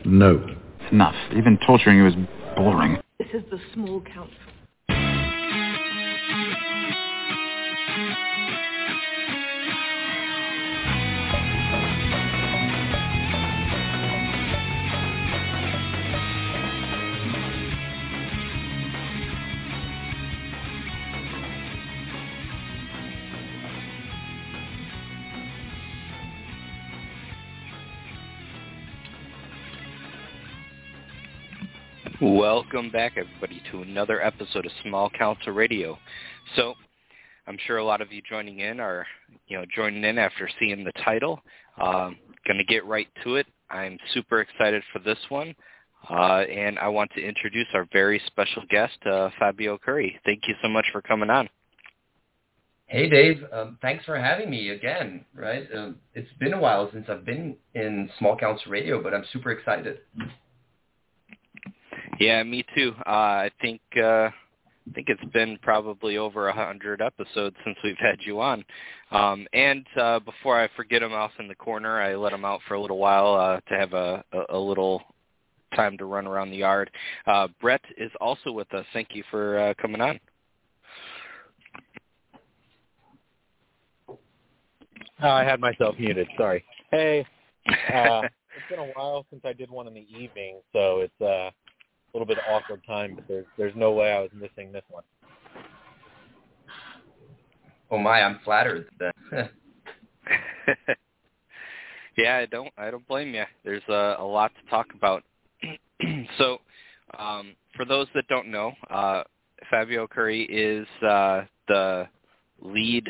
No. It's enough. Even torturing you is boring. This is the small council. Welcome back, everybody, to another episode of Small Council Radio. So, I'm sure a lot of you joining in are, joining in after seeing the title. Going to get right to it. I'm super excited for this one, and I want to introduce our very special guest, Fabio Curry. Thank you so much for coming on. Hey, Dave. Thanks for having me again, right? It's been a while since I've been in Small Council Radio, but I'm super excited. Yeah, me too. I think it's been probably over 100 episodes since we've had you on. And before I forget him off in the corner, I let him out for a little while to have a little time to run around the yard. Brett is also with us. Thank you for coming on. I had myself muted. Sorry. Hey, it's been a while since I did one in the evening, so it's a little bit of awkward time, but there's no way I was missing this one. Oh my, I'm flattered then. Yeah, I don't blame you. There's a lot to talk about. So, for those that don't know, Fabio Curry is the lead,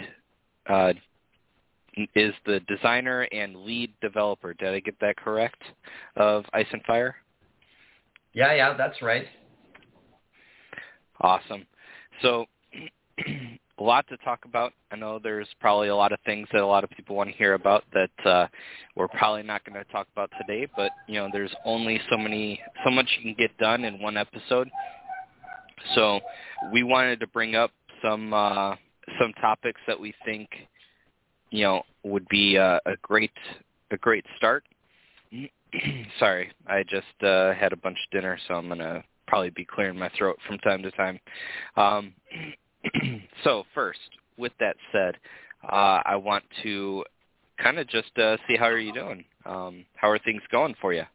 is the designer and lead developer. Did I get that correct? Of Ice and Fire? Yeah, that's right. Awesome. So, a lot to talk about. I know there's probably a lot of things that a lot of people want to hear about that we're probably not going to talk about today, but, there's only so much you can get done in one episode. So, we wanted to bring up some topics that we think, would be a great start. Sorry, I just had a bunch of dinner, so I'm going to probably be clearing my throat from time to time. So first, with that said, I want to kind of just see how are you doing? How are things going for you?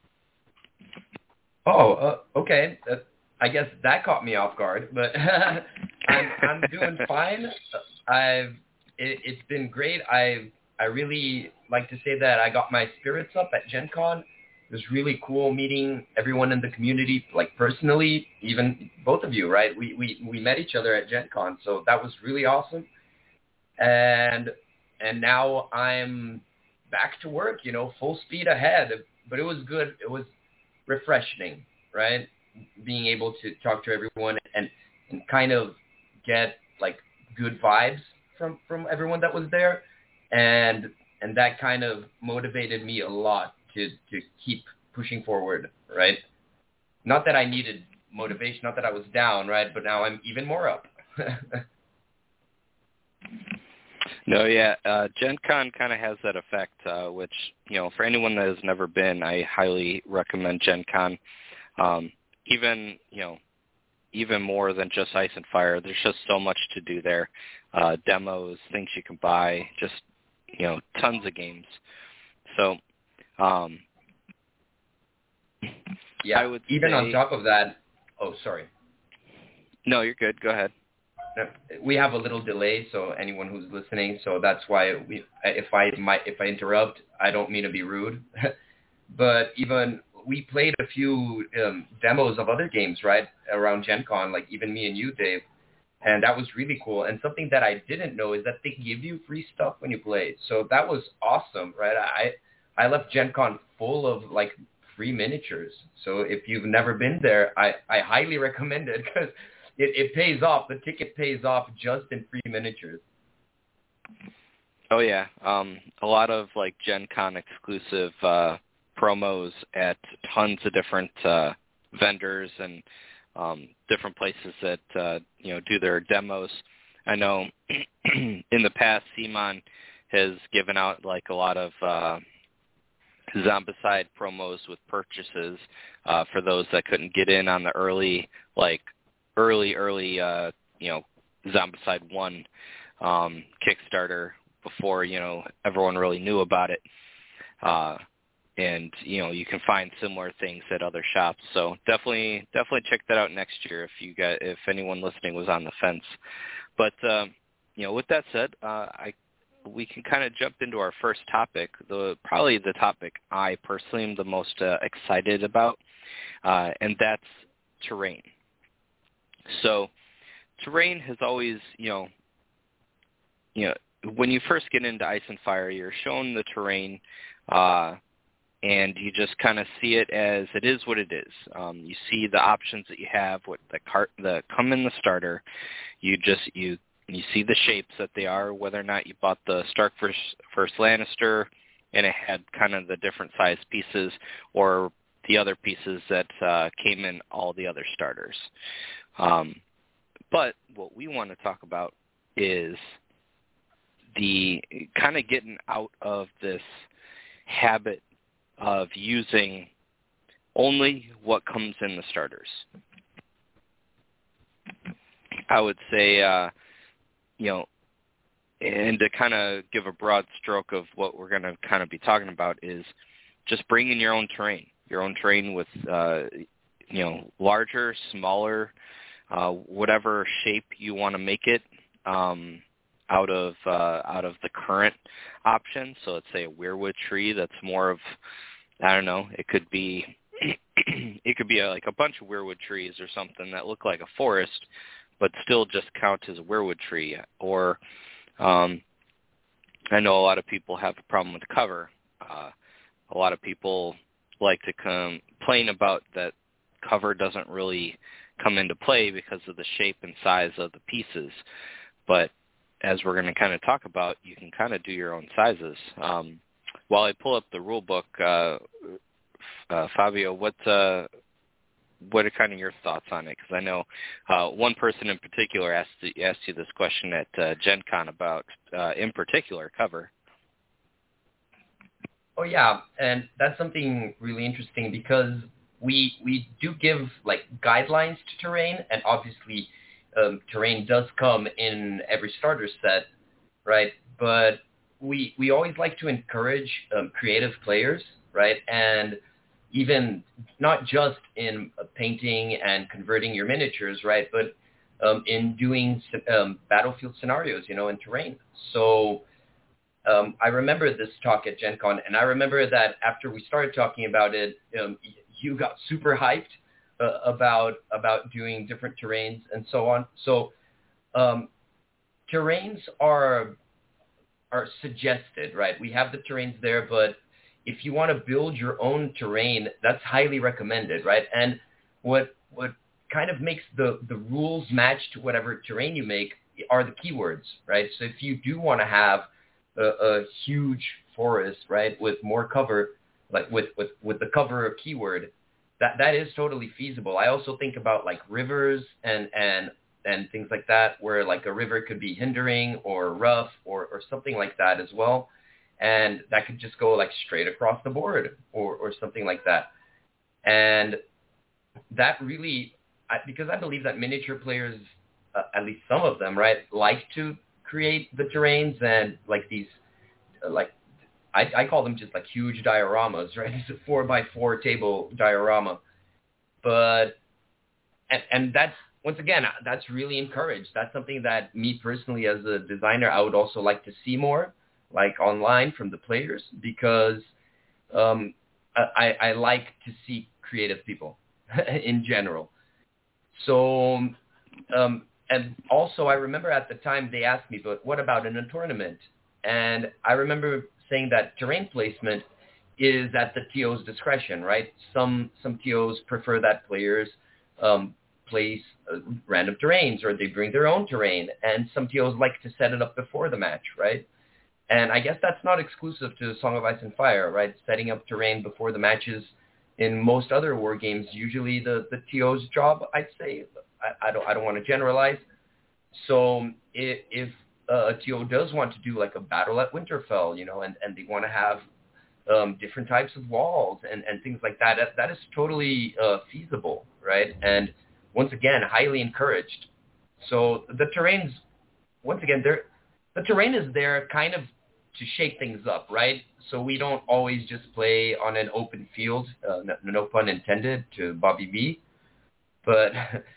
Okay. I guess that caught me off guard, but I'm doing fine. It's been great. I really like to say that I got my spirits up at Gen Con. It was really cool meeting everyone in the community, like personally, even both of you, right? We met each other at Gen Con, so that was really awesome. And now I'm back to work, full speed ahead. But it was good. It was refreshing, right? Being able to talk to everyone and kind of get like good vibes from everyone that was there. And that kind of motivated me a lot to keep pushing forward, right? Not that I needed motivation, not that I was down, right? But now I'm even more up. No, yeah. Gen Con kind of has that effect, which, for anyone that has never been, I highly recommend Gen Con. Even more than just Ice and Fire. There's just so much to do there. Demos, things you can buy, just, tons of games. So, yeah, I would even say, on top of that, oh, sorry. No, you're good. Go ahead. We have a little delay, so anyone who's listening, so that's why if I interrupt, I don't mean to be rude. But even we played a few demos of other games, right, around Gen Con, like even me and you, Dave. And that was really cool. And something that I didn't know is that they give you free stuff when you play. So that was awesome, right? I left Gen Con full of, like, free miniatures. So if you've never been there, I highly recommend it because it pays off. The ticket pays off just in free miniatures. Oh, yeah. A lot of, like, Gen Con exclusive promos at tons of different vendors and different places that, do their demos. I know in the past, CMON has given out, like, a lot of Zombicide promos with purchases for those that couldn't get in on the early Zombicide 1 Kickstarter before, everyone really knew about it. And, you can find similar things at other shops. So definitely check that out next year if anyone listening was on the fence. But, with that said, we can kind of jump into our first topic, probably the topic I personally am the most excited about, and that's terrain. So terrain has always, when you first get into Ice and Fire, you're shown the terrain, and you just kind of see it as it is what it is. You see the options that you have, what that come in the starter. You see the shapes that they are, whether or not you bought the Stark first Lannister and it had kind of the different size pieces, or the other pieces that came in all the other starters. But what we want to talk about is the kind of getting out of this habit of using only what comes in the starters. I would say, and to kind of give a broad stroke of what we're going to kind of be talking about is just bringing your own terrain with, larger, smaller, whatever shape you want to make it, out of the current options. So let's say a weirwood tree that's more of, I don't know, it could be like a bunch of weirwood trees or something that look like a forest, but still just count as a weirwood tree. Or I know a lot of people have a problem with cover. A lot of people like to complain about that cover doesn't really come into play because of the shape and size of the pieces. But as we're going to kind of talk about, you can kind of do your own sizes. While I pull up the rule book, Fabio, what are kind of your thoughts on it? Because I know one person in particular asked you this question at Gen Con about, in particular, cover. Oh, yeah, and that's something really interesting because we do give, like, guidelines to terrain, and obviously terrain does come in every starter set, right? But we always like to encourage creative players, right? And even not just in painting and converting your miniatures, right? But in doing battlefield scenarios, in terrain. So I remember this talk at Gen Con, and I remember that after we started talking about it, you got super hyped about doing different terrains and so on. So terrains are suggested, right? We have the terrains there, but if you want to build your own terrain, that's highly recommended, right? And what kind of makes the rules match to whatever terrain you make are the keywords, right? So if you do want to have a huge forest, right, with more cover, like with the cover keyword, that is totally feasible. I also think about like rivers and things like that, where like a river could be hindering or rough or something like that as well. And that could just go like straight across the board or something like that. And that really, because I believe that miniature players, at least some of them, right, like to create the terrains and like these, like, I call them just like huge dioramas, right? It's a 4x4 table diorama. But, and that's, once again, that's really encouraged. That's something that me personally as a designer, I would also like to see more, like online from the players, because I like to see creative people in general. So, and also I remember at the time they asked me, but what about in a tournament? And I remember saying that terrain placement is at the TO's discretion, right? Some TOs prefer that players place random terrains, or they bring their own terrain, and some TOs like to set it up before the match, right? And I guess that's not exclusive to Song of Ice and Fire, right? Setting up terrain before the matches in most other war games, usually the TO's job, I'd say. I don't want to generalize. So if a TO does want to do like a battle at Winterfell, and they want to have different types of walls and things like that. That is totally feasible, right? And once again, highly encouraged. So the terrains, once again, the terrain is there kind of to shake things up, right? So we don't always just play on an open field, no pun intended to Bobby B. But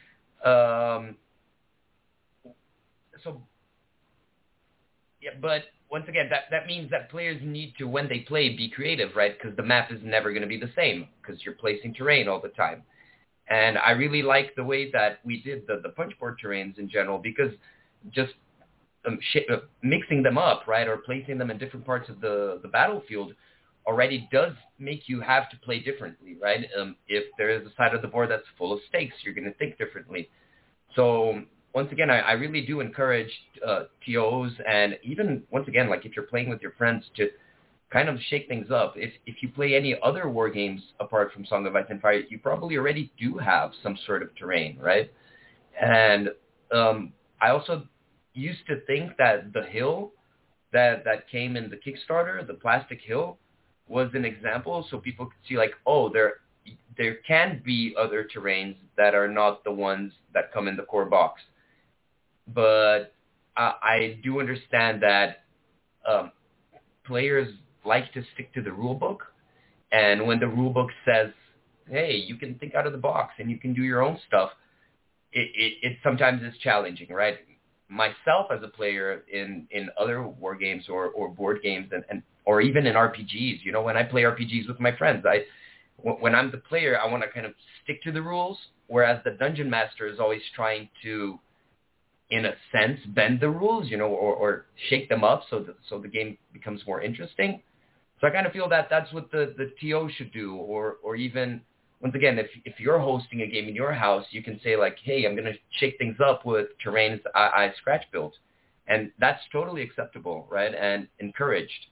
but once again, that means that players need to, when they play, be creative, right? Because the map is never going to be the same because you're placing terrain all the time. And I really like the way that we did the punchboard terrains in general, because just mixing them up, right, or placing them in different parts of the battlefield already does make you have to play differently, right? If there is a side of the board that's full of stakes, you're going to think differently. So once again, I really do encourage TOs, and even, once again, like if you're playing with your friends, to kind of shake things up. If you play any other war games apart from Song of Ice and Fire, you probably already do have some sort of terrain, right? And I also used to think that the hill that came in the Kickstarter, the plastic hill, was an example so people could see, like, oh, there can be other terrains that are not the ones that come in the core box. But I do understand that players like to stick to the rule book, and when the rule book says, hey, you can think out of the box and you can do your own stuff, it sometimes is challenging, right? Myself as a player in other war games or board games and or even in RPGs, you know, when I play RPGs with my friends, when I'm the player, I want to kind of stick to the rules, whereas the dungeon master is always trying to, in a sense, bend the rules, you know, or shake them up so the game becomes more interesting. So I kind of feel that that's what the TO should do, or even, once again, if you're hosting a game in your house, you can say, like, hey, I'm going to shake things up with terrains I scratch built. And that's totally acceptable, right, and encouraged.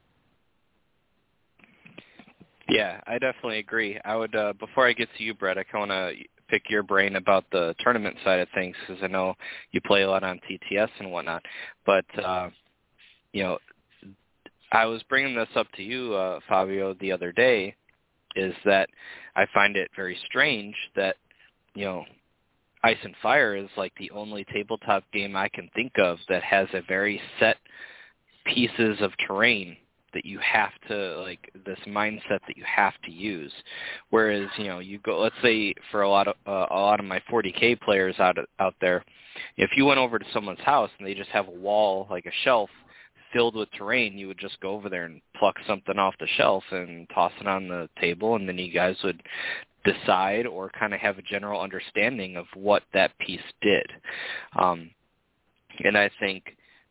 Yeah, I definitely agree. I would, before I get to you, Brett, I kind of want to pick your brain about the tournament side of things, because I know you play a lot on TTS and whatnot. But, you know, I was bringing this up to you, Fabio, the other day, is that I find it very strange that, you know, Ice and Fire is like the only tabletop game I can think of that has a very set pieces of terrain that you have to, like, this mindset that you have to use. Whereas, you know, you go, let's say for a lot of my 40K players out there, if you went over to someone's house and they just have a wall, like a shelf, filled with terrain, you would just go over there and pluck something off the shelf and toss it on the table, and then you guys would decide or kind of have a general understanding of what that piece did. And I think,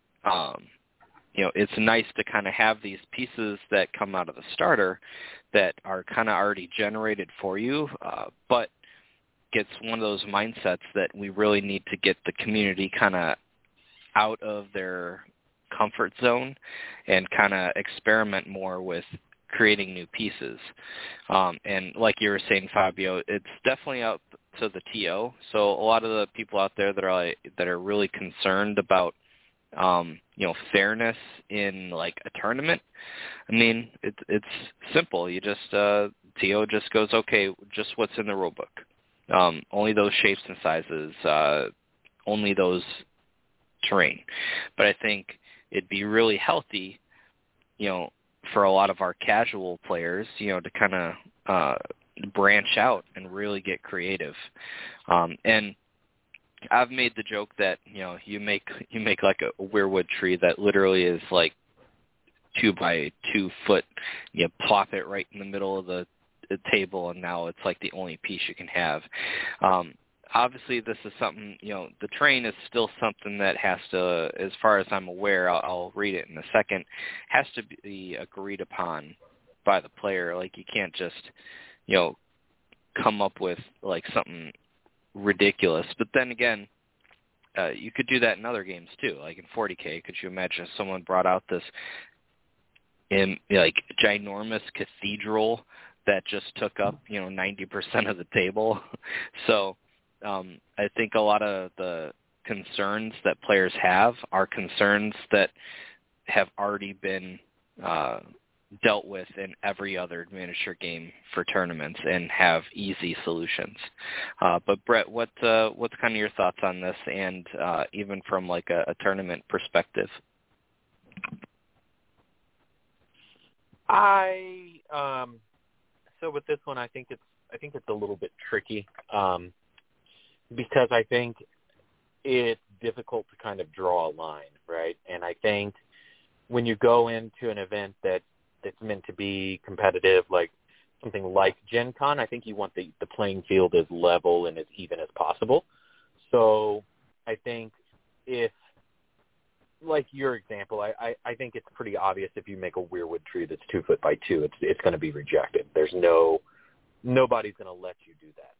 you know, it's nice to kind of have these pieces that come out of the starter that are kind of already generated for you, but it's one of those mindsets that we really need to get the community kind of out of their comfort zone and kind of experiment more with creating new pieces. And like you were saying, Fabio, it's definitely up to the TO. So a lot of the people out there that are really concerned about, you know, fairness in like a tournament, I mean, it's simple. You just, TO just goes, okay, just what's in the rule book. Only those shapes and sizes, only those terrain. But I think it'd be really healthy, you know, for a lot of our casual players, you know, to kind of branch out and really get creative. And I've made the joke that, you know, you make like a weirwood tree that literally is like 2 by 2 foot. You plop it right in the middle of the table, and now it's like the only piece you can have. Obviously, this is something, you know, the terrain is still something that has to, as far as I'm aware, I'll read it in a second, has to be agreed upon by the player. Like, you can't just, you know, come up with, like, something ridiculous. But then again, you could do that in other games, too. Like in 40K, could you imagine if someone brought out this, like, ginormous cathedral that just took up, you know, 90% of the table? So I think a lot of the concerns that players have are concerns that have already been dealt with in every other miniature game for tournaments and have easy solutions. But Brett, what's kind of your thoughts on this, and even from like a tournament perspective? So with this one, I think it's a little bit tricky because I think it's difficult to kind of draw a line, right? And I think when you go into an event that's meant to be competitive, like something like Gen Con, I think you want the playing field as level and as even as possible. So I think if, like your example, I think it's pretty obvious if you make a weirwood tree that's 2 foot by 2, it's going to be rejected. Nobody's going to let you do that.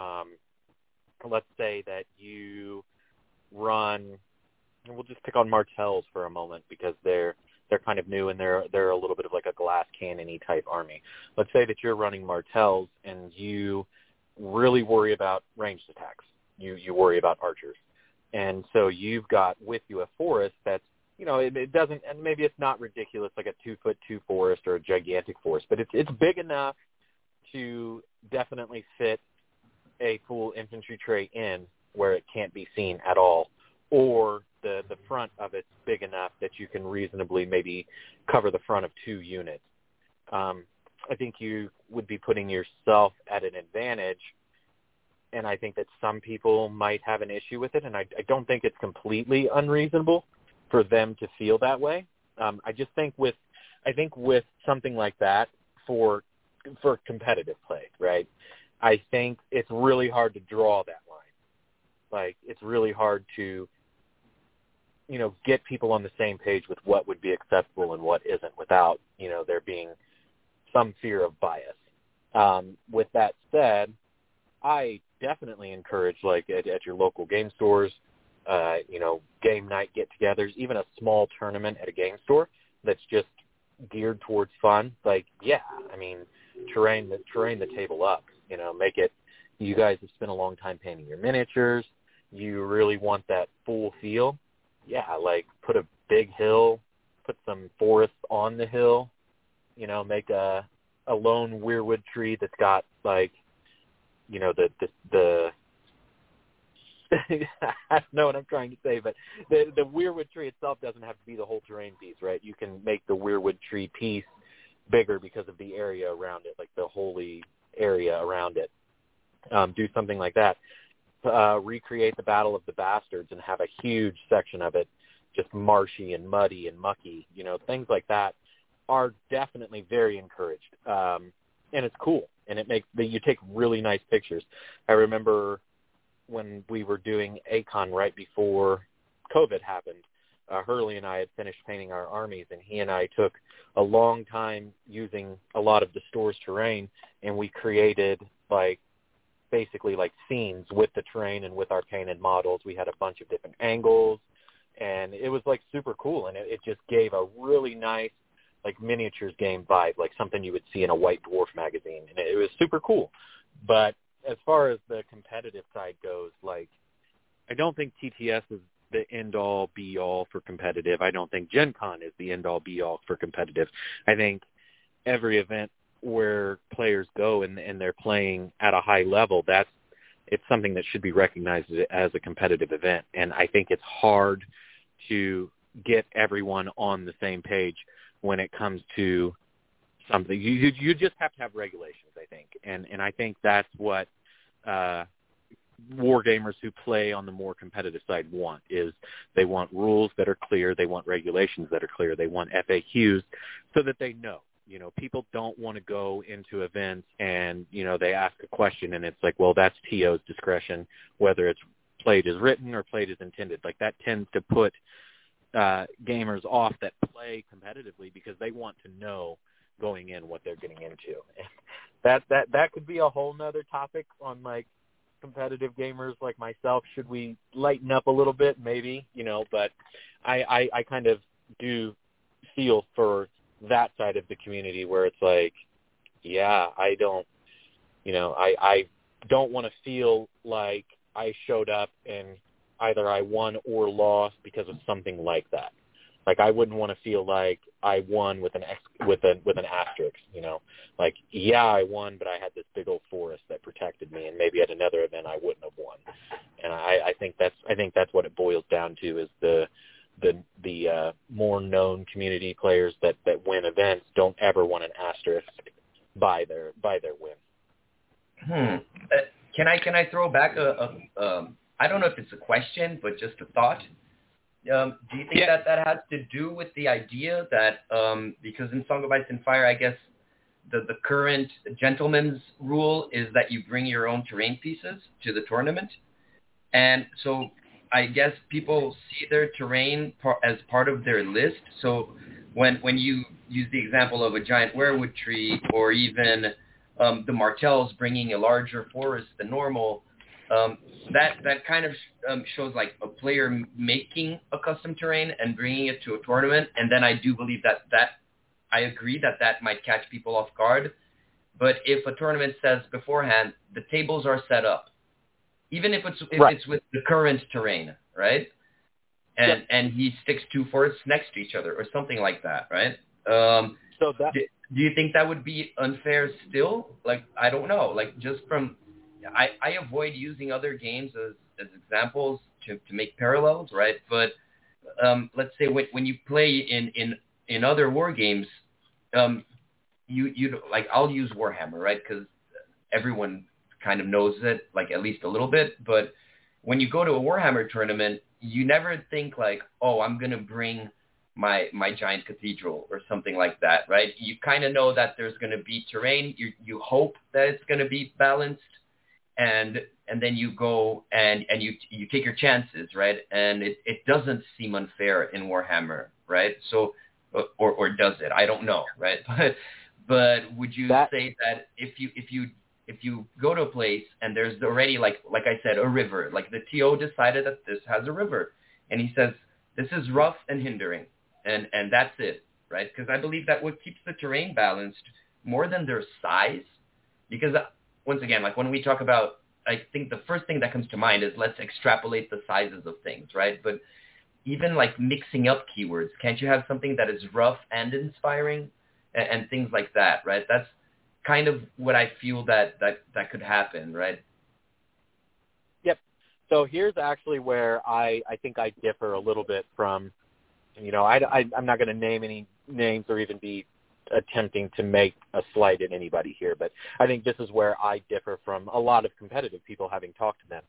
But let's say that you run, and we'll just pick on Martells for a moment because they're kind of new and they're a little bit of like a glass cannon-y type army. Let's say that you're running Martells and you really worry about ranged attacks. You worry about archers. And so you've got with you a forest that's, it doesn't, and maybe it's not ridiculous like a 2 foot 2 forest or a gigantic forest, but it's big enough to definitely fit a full infantry tray in where it can't be seen at all, or the front of it's big enough that you can reasonably maybe cover the front of 2 units. I think you would be putting yourself at an advantage, and I think that some people might have an issue with it, and I don't think it's completely unreasonable for them to feel that way. I just think with something like that for competitive play, right, I think it's really hard to draw that line. Like, it's really hard to, get people on the same page with what would be acceptable and what isn't without, there being some fear of bias. With that said, I definitely encourage, like, at your local game stores, game night get-togethers, even a small tournament at a game store that's just geared towards fun. Like, yeah, I mean, terrain the table up, make it, you guys have spent a long time painting your miniatures. You really want that full feel. Yeah, like put a big hill, put some forest on the hill, make a lone weirwood tree that's got like, the I don't know what I'm trying to say, but the weirwood tree itself doesn't have to be the whole terrain piece, right? You can make the weirwood tree piece bigger because of the area around it, like the holy area around it. Do something like that. Recreate the Battle of the Bastards and have a huge section of it just marshy and muddy and mucky. Things like that are definitely very encouraged. And it's cool. And it makes you take really nice pictures. I remember when we were doing ACON right before COVID happened, Hurley and I had finished painting our armies, and he and I took a long time using a lot of the store's terrain, and we created basically scenes with the terrain and with our painted models. We had a bunch of different angles, and it was super cool, and it just gave a really nice miniatures game vibe, like something you would see in a White Dwarf magazine, and it was super cool. But as far as the competitive side goes, I don't think TTS is the end-all, be-all for competitive. I don't think Gen Con is the end-all, be-all for competitive. I think every event where players go and they're playing at a high level, it's something that should be recognized as a competitive event. And I think it's hard to get everyone on the same page when it comes to something. You just have to have regulations, I think. And I think that's what war gamers who play on the more competitive side want, is they want rules that are clear, they want regulations that are clear, they want FAQs so that they know. People don't want to go into events and, they ask a question and it's like, well, that's TO's discretion, whether it's played as written or played as intended. That tends to put gamers off that play competitively because they want to know going in what they're getting into. That could be a whole nother topic on competitive gamers like myself. Should we lighten up a little bit? Maybe, but I kind of do feel for that side of the community where it's yeah, I don't want to feel like I showed up and either I won or lost because of something like that. Like, I wouldn't want to feel like I won with an asterisk, you know. Like, yeah, I won, but I had this big old forest that protected me, and maybe at another event I wouldn't have won. And I think that's what it boils down to, is the more known community players that win events don't ever want an asterisk by their win. Can I throw back I don't know if it's a question, but just a thought. Do you think that has to do with the idea that because in Song of Ice and Fire, I guess the current gentleman's rule is that you bring your own terrain pieces to the tournament, and so I guess people see their terrain as part of their list. So when you use the example of a giant werewood tree, or even the Martells bringing a larger forest than normal, that kind of shows like a player making a custom terrain and bringing it to a tournament. And then I do believe that I agree that might catch people off guard. But if a tournament says beforehand the tables are set up, even if it's with the current terrain, right? And he sticks two forests next to each other or something like that, right? So that do you think that would be unfair still? Like, I don't know. Like, just from I avoid using other games as examples to make parallels, right? But let's say when you play in other war games, you like, I'll use Warhammer, right? Because everyone kind of knows it, like, at least a little bit. But when you go to a Warhammer tournament, you never think like, oh, I'm gonna bring my giant cathedral or something like that, right? You kind of know that there's going to be terrain. You hope that it's going to be balanced, and then you go and you take your chances, right? And it doesn't seem unfair in Warhammer, right? So, or does it? I don't know, right? But would you say that if you go to a place and there's already, like I said, a river, like the TO decided that this has a river, and he says this is rough and hindering, and that's it, right? Because I believe that what keeps the terrain balanced more than their size, because once again, like when we talk about, I think the first thing that comes to mind is let's extrapolate the sizes of things, right? But even like mixing up keywords, can't you have something that is rough and inspiring and things like that, right? That's kind of what I feel that could happen, right? Yep. So here's actually where I think I differ a little bit from, you know, I'm not going to name any names or even be attempting to make a slight at anybody here, but I think this is where I differ from a lot of competitive people, having talked to them.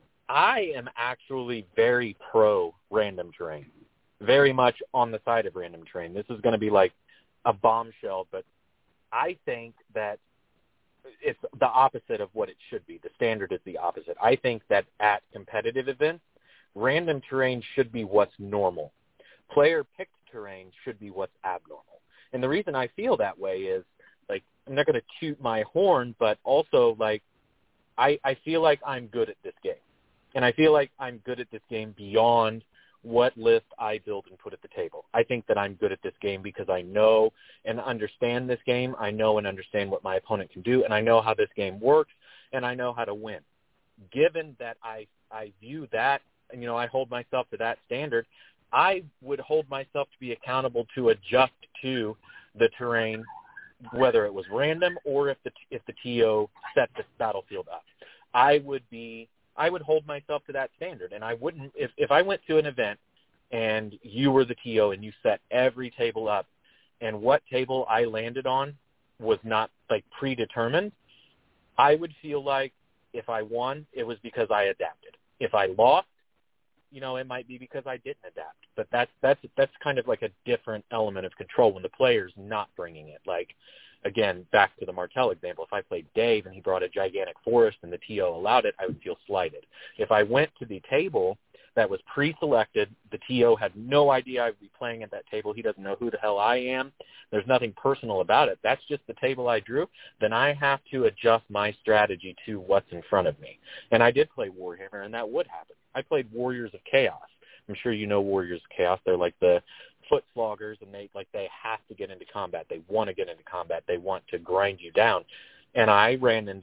I am actually very pro random terrain, very much on the side of random terrain. This is going to be like a bombshell, but I think that it's the opposite of what it should be. The standard is the opposite. I think that at competitive events, random terrain should be what's normal. Player-picked terrain should be what's abnormal. And the reason I feel that way is, like, I'm not going to toot my horn, but also, like, I feel like I'm good at this game. And I feel like I'm good at this game beyond what list I build and put at the table. I think that I'm good at this game because I know and understand this game. I know and understand what my opponent can do, and I know how this game works, and I know how to win. Given that I view that, you know, I hold myself to that standard, I would hold myself to be accountable to adjust to the terrain, whether it was random or if the TO set the battlefield up. I would hold myself to that standard, and I wouldn't, if I went to an event and you were the TO and you set every table up, and what table I landed on was not like predetermined, I would feel like if I won, it was because I adapted. If I lost, you know, it might be because I didn't adapt. But that's kind of like a different element of control when the player's not bringing it. Like, again, back to the Martell example, if I played Dave and he brought a gigantic forest and the TO allowed it, I would feel slighted. If I went to the table that was pre-selected, the TO had no idea I would be playing at that table, he doesn't know who the hell I am, there's nothing personal about it, that's just the table I drew, then I have to adjust my strategy to what's in front of me. And I did play Warhammer, and that would happen. I played Warriors of Chaos. I'm sure you know Warriors of Chaos. They're like the foot sloggers, and they have to get into combat. They want to get into combat. They want to grind you down. And I ran into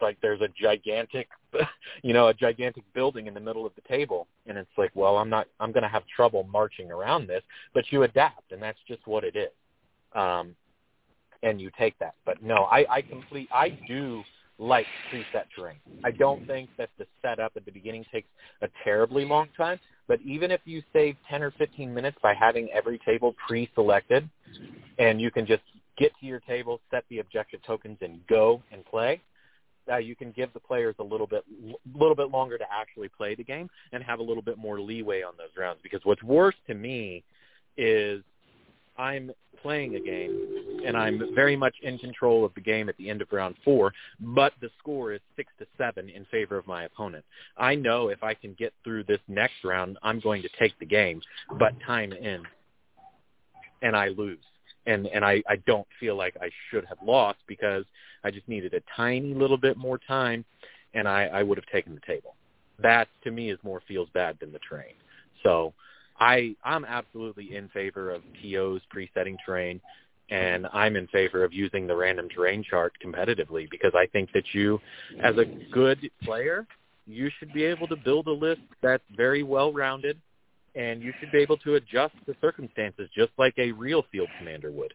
like there's a gigantic, a gigantic building in the middle of the table. And it's like, well, I'm going to have trouble marching around this, but you adapt, and that's just what it is. And you take that. But no, I do like preset terrain. I don't think that the setup at the beginning takes a terribly long time, but even if you save 10 or 15 minutes by having every table pre-selected, and you can just get to your table, set the objective tokens, and go and play, you can give the players a little bit longer to actually play the game and have a little bit more leeway on those rounds. Because what's worse to me is I'm playing a game and I'm very much in control of the game at the end of round 4, but the score is 6-7 in favor of my opponent. I know if I can get through this next round, I'm going to take the game, but time ends and I lose. And I don't feel like I should have lost because I just needed a tiny little bit more time, and I would have taken the table. That, to me, is more feels bad than the terrain. So I'm absolutely in favor of TO's presetting terrain, and I'm in favor of using the random terrain chart competitively because I think that you, as a good player, you should be able to build a list that's very well-rounded, and you should be able to adjust the circumstances just like a real field commander would.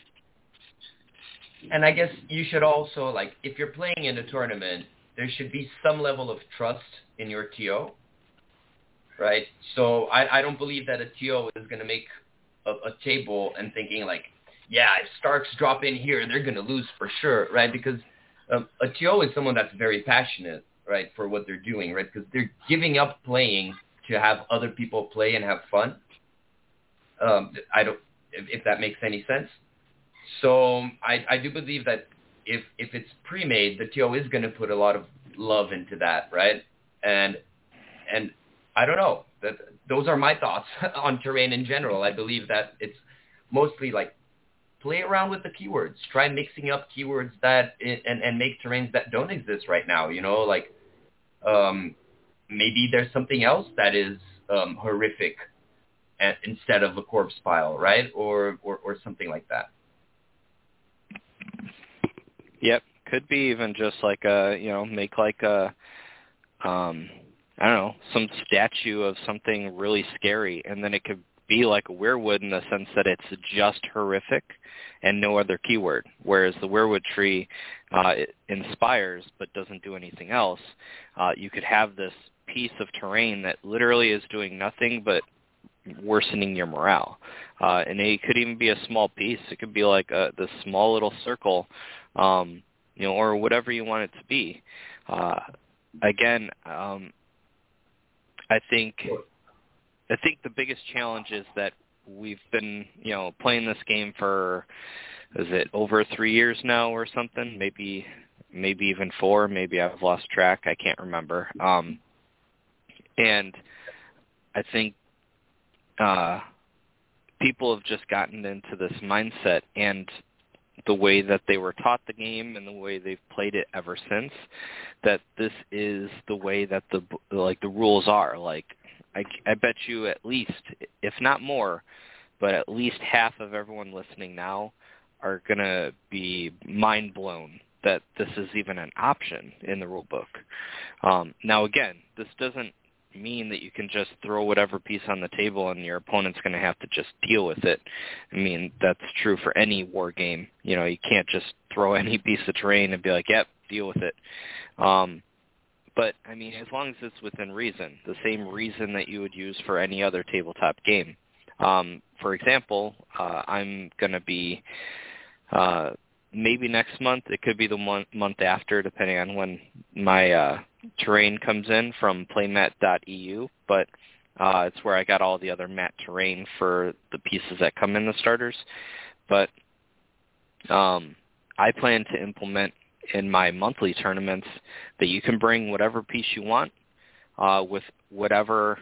And I guess you should also, like, if you're playing in a tournament, there should be some level of trust in your TO, right? So I don't believe that a TO is going to make a table and thinking, like, yeah, if Starks drop in here, they're going to lose for sure, right? Because a TO is someone that's very passionate, right, for what they're doing, right? Because they're giving up playing to have other people play and have fun. If that makes any sense. So I do believe that if it's pre-made, the TO is going to put a lot of love into that, right? And I don't know. Those are my thoughts on terrain in general. I believe that it's mostly like play around with the keywords. Try mixing up keywords that and make terrains that don't exist right now. Like maybe there's something else that is horrific instead of a corpse pile, right? Or something like that. Yep, could be even just like make like a I don't know, some statue of something really scary, and then it could be like a weirwood in the sense that it's just horrific and no other keyword, whereas the weirwood tree it inspires but doesn't do anything else. You could have this piece of terrain that literally is doing nothing but worsening your morale. And it could even be a small piece. It could be like this small little circle, or whatever you want it to be. Again, I think the biggest challenge is that we've been, playing this game for, is it over 3 years now or something? Maybe even 4. Maybe I've lost track. I can't remember. And I think people have just gotten into this mindset, and the way that they were taught the game and the way they've played it ever since, that this is the way that the rules are. Like, I bet you at least, if not more, but at least half of everyone listening now are going to be mind blown that this is even an option in the rule book. Now, again, this doesn't mean that you can just throw whatever piece on the table and your opponent's going to have to just deal with it. I mean, that's true for any war game. You can't just throw any piece of terrain and be like, yep, deal with it. But, I mean, as long as it's within reason, the same reason that you would use for any other tabletop game. For example, I'm going to be, maybe next month, it could be the month after, depending on when my terrain comes in from playmat.eu, but it's where I got all the other mat terrain for the pieces that come in the starters. But I plan to implement in my monthly tournaments that you can bring whatever piece you want with whatever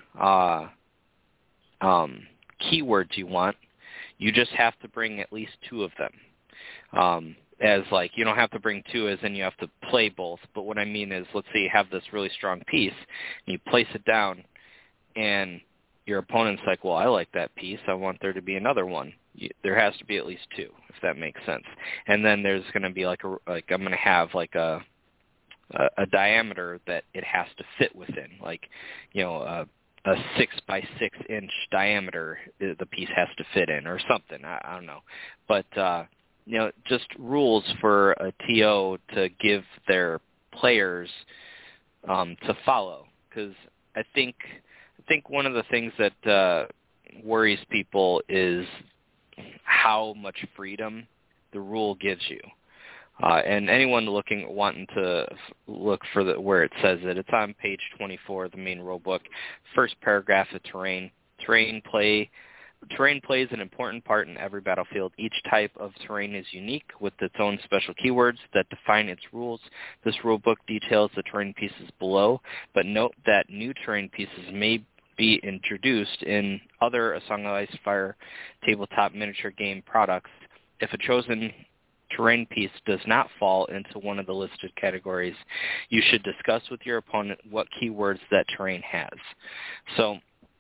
keywords you want. You just have to bring at least 2 of them. As like, you don't have to bring 2 as in you have to play both, but what I mean is, let's say you have this really strong piece, and you place it down, and your opponent's like, well, I like that piece, I want there to be another one. There has to be at least 2, if that makes sense. And then there's going to be I'm going to have like a a diameter that it has to fit within, like, a 6 by 6 inch diameter the piece has to fit in, or something. I don't know, but just rules for a TO to give their players to follow, because I think one of the things that worries people is how much freedom the rule gives you. And anyone wanting to look for where it says it, it's on page 24 of the main rule book. First paragraph of terrain. Terrain plays an important part in every battlefield. Each type of terrain is unique with its own special keywords that define its rules. This rule book details the terrain pieces below, but note that new terrain pieces may be introduced in other A Song of Ice and Fire tabletop miniature game products. If a chosen terrain piece does not fall into one of the listed categories, you should discuss with your opponent what keywords that terrain has. So,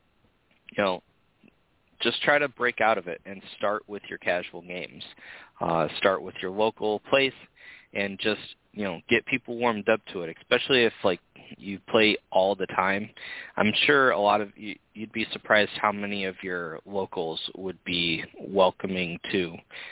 just try to break out of it and start with your casual games. Start with your local place and just, get people warmed up to it, especially if, you play all the time. I'm sure a lot of you'd be surprised how many of your locals would be welcoming to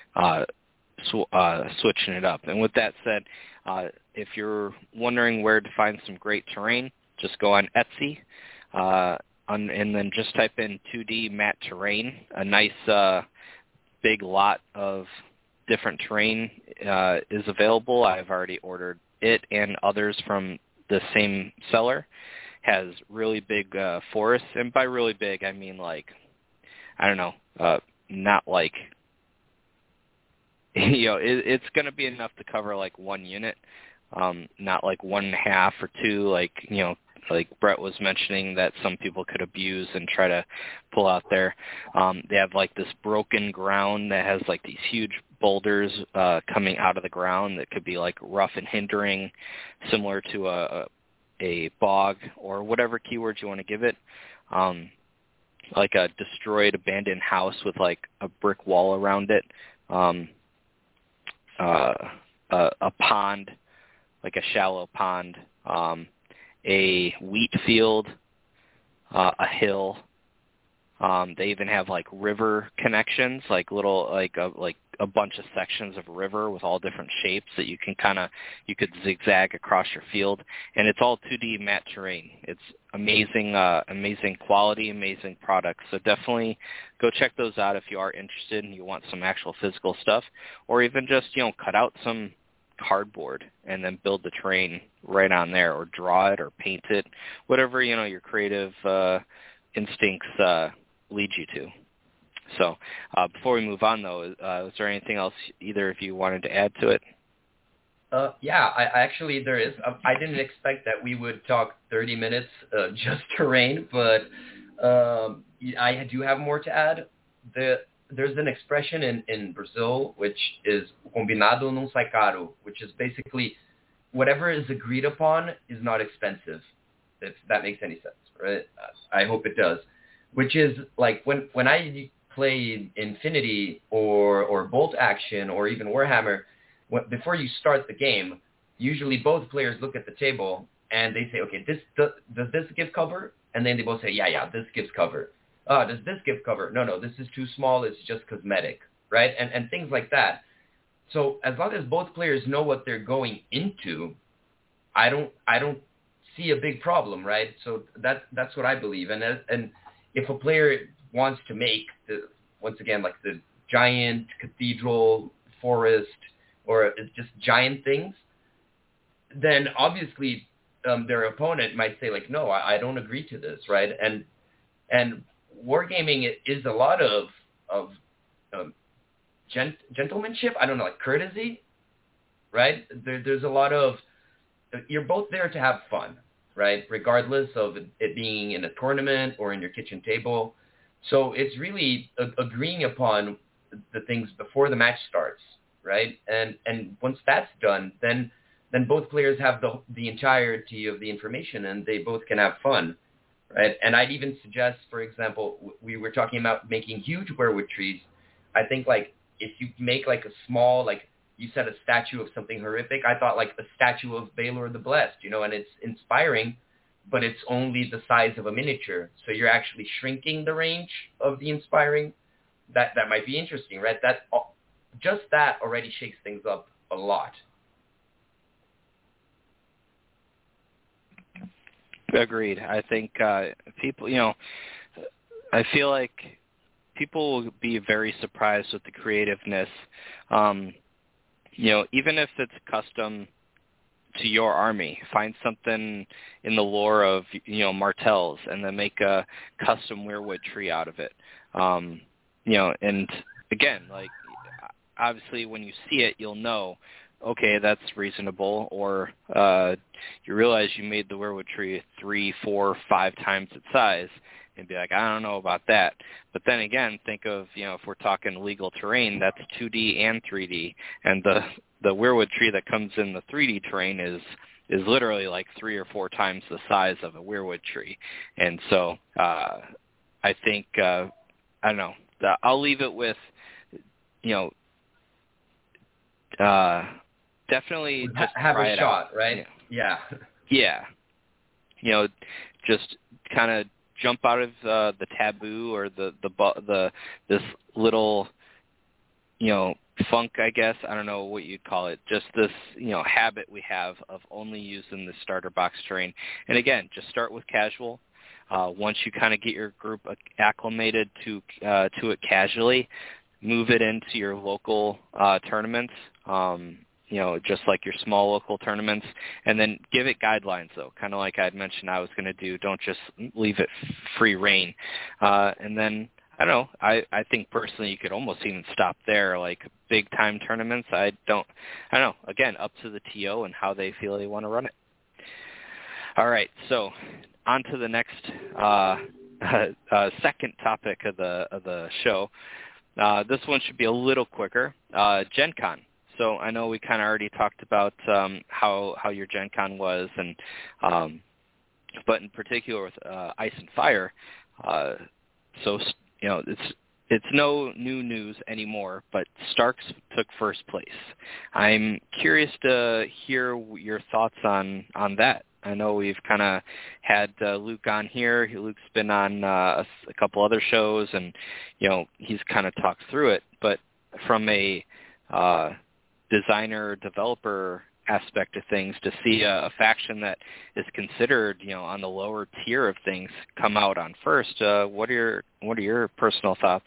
switching it up. And with that said, if you're wondering where to find some great terrain, just go on Etsy, and then just type in 2D matte terrain. A nice big lot of different terrain is available. I've already ordered it and others from the same seller. Has really big forests, and by really big I mean not like it's going to be enough to cover one unit, not like 1.5 or 2, like Brett was mentioning that some people could abuse and try to pull out there. They have this broken ground that has these huge boulders coming out of the ground that could be rough and hindering, similar to a bog or whatever keywords you want to give it. Like a destroyed abandoned house with a brick wall around it. A pond, like a shallow pond, a wheat field, a hill. They even have river connections, a bunch of sections of river with all different shapes that you could zigzag across your field, and it's all 2D matte terrain. It's amazing, amazing quality, amazing products. So definitely go check those out if you are interested and you want some actual physical stuff, or even just cut out some cardboard and then build the terrain right on there, or draw it or paint it, whatever your creative instincts lead you to. So before we move on, though, is there anything else either of you wanted to add to it? Yeah, actually there is. I didn't expect that we would talk 30 minutes just terrain, but I do have more to add. There's an expression in Brazil which is combinado não sai caro, which is basically whatever is agreed upon is not expensive, if that makes any sense, right? I hope it does. Which is when I play Infinity or Bolt Action or even Warhammer, before you start the game, usually both players look at the table and they say, okay, does this give cover? And then they both say, yeah, this gives cover. Does this give cover? No, this is too small. It's just cosmetic, right? And things like that. So as long as both players know what they're going into, I don't see a big problem, right? So that's what I believe. And if a player wants to make the giant cathedral, forest, or just giant things, then obviously their opponent might say no, I don't agree to this, right? And wargaming is a lot of gentlemanship. I don't know, courtesy, right? There's a lot of, you're both there to have fun, right? Regardless of it being in a tournament or in your kitchen table. So it's really agreeing upon the things before the match starts, right? And once that's done, then both players have the entirety of the information and they both can have fun, right? And I'd even suggest, for example, we were talking about making huge werewood trees. I think if you make a small you said a statue of something horrific. I thought like a statue of Baelor the Blessed, and it's inspiring, but it's only the size of a miniature. So you're actually shrinking the range of the inspiring. That might be interesting, right? Just that already shakes things up a lot. Agreed. I think people, I feel like people will be very surprised with the creativeness. Even if it's custom to your army, find something in the lore of, Martells and then make a custom weirwood tree out of it. And again, like, obviously when you see it, you'll know, okay, that's reasonable, or you realize you made the weirwood tree 3, 4, 5 times its size, and be like, I don't know about that. But then again, think of, if we're talking legal terrain, that's 2D and 3D, and the weirwood tree that comes in the 3D terrain is literally like 3 or 4 times the size of a weirwood tree. And so I think, I don't know, I'll leave it with, definitely just have try a it shot, out. right? Yeah. Yeah. Just kind of jump out of the taboo or this little, funk, I guess. I don't know what you'd call it. Just this, habit we have of only using the starter box terrain. And again, just start with casual. Once you kind of get your group acclimated to it casually, move it into your local tournaments, just like your small local tournaments, and then give it guidelines, though, kind of like I'd mentioned I was going to do. Don't just leave it free reign. And then, I don't know, I think personally you could almost even stop there, like big-time tournaments. I don't know. Again, up to the TO and how they feel they want to run it. All right, so on to the next second topic of the show. This one should be a little quicker. Gen Con. So I know we kind of already talked about how your Gen Con was, and but in particular with Ice and Fire. So it's no new news anymore, but Starks took first place. I'm curious to hear your thoughts on that. I know we've kind of had Luke on here. Luke's been on a couple other shows, and he's kind of talked through it. But from a designer developer aspect of things, to see a faction that is considered on the lower tier of things come out on first, what are your personal thoughts?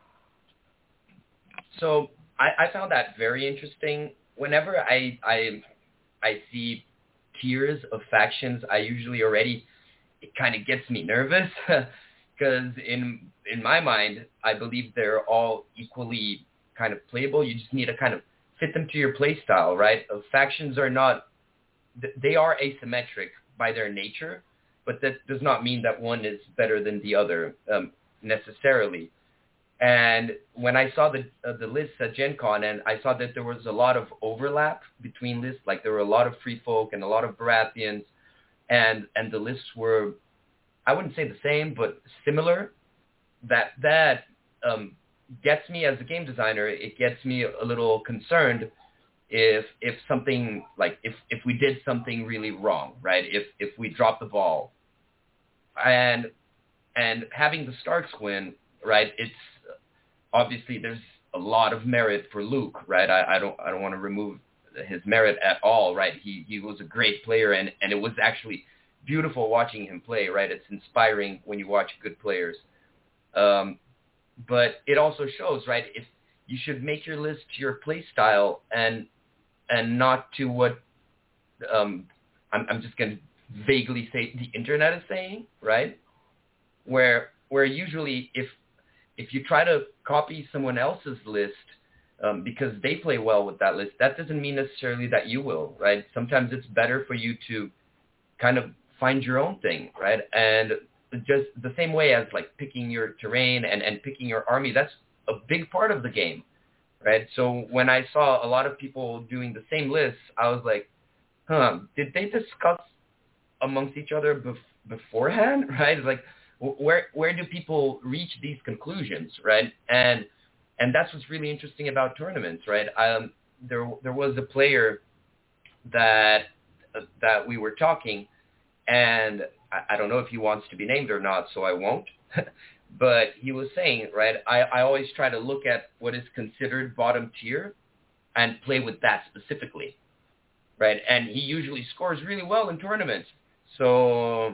So I found that very interesting. Whenever I see tiers of factions, I usually it kind of gets me nervous because in my mind, I believe they're all equally kind of playable. You just need to kind of fit them to your play style, right? Factions they are asymmetric by their nature, but that does not mean that one is better than the other necessarily. And when I saw the lists at Gen Con, and I saw that there was a lot of overlap between lists, like there were a lot of Free Folk and a lot of Baratheons, and the lists were, I wouldn't say the same, but similar, that gets me as a game designer, it gets me a little concerned if something, like if we did something really wrong, right? If we dropped the ball. And having the Starks win, right, it's, obviously, there's a lot of merit for Luke, right? I don't want to remove his merit at all, right? He was a great player, and it was actually beautiful watching him play, right? It's inspiring when you watch good players. But it also shows, right, if you should make your list to your play style and not to what I'm just going to vaguely say the internet is saying, right? Where usually if you try to copy someone else's list because they play well with that list, that doesn't mean necessarily that you will, right? Sometimes it's better for you to kind of find your own thing, right? And just the same way as like picking your terrain and picking your army, that's a big part of the game, right? So when I saw a lot of people doing the same lists, I was like, did they discuss amongst each other beforehand, right? It's like, where do people reach these conclusions, right? And that's what's really interesting about tournaments, right? there was a player that we were talking, and I don't know if he wants to be named or not, so I won't. But he was saying, right, I always try to look at what is considered bottom tier and play with that specifically, right? And he usually scores really well in tournaments. So,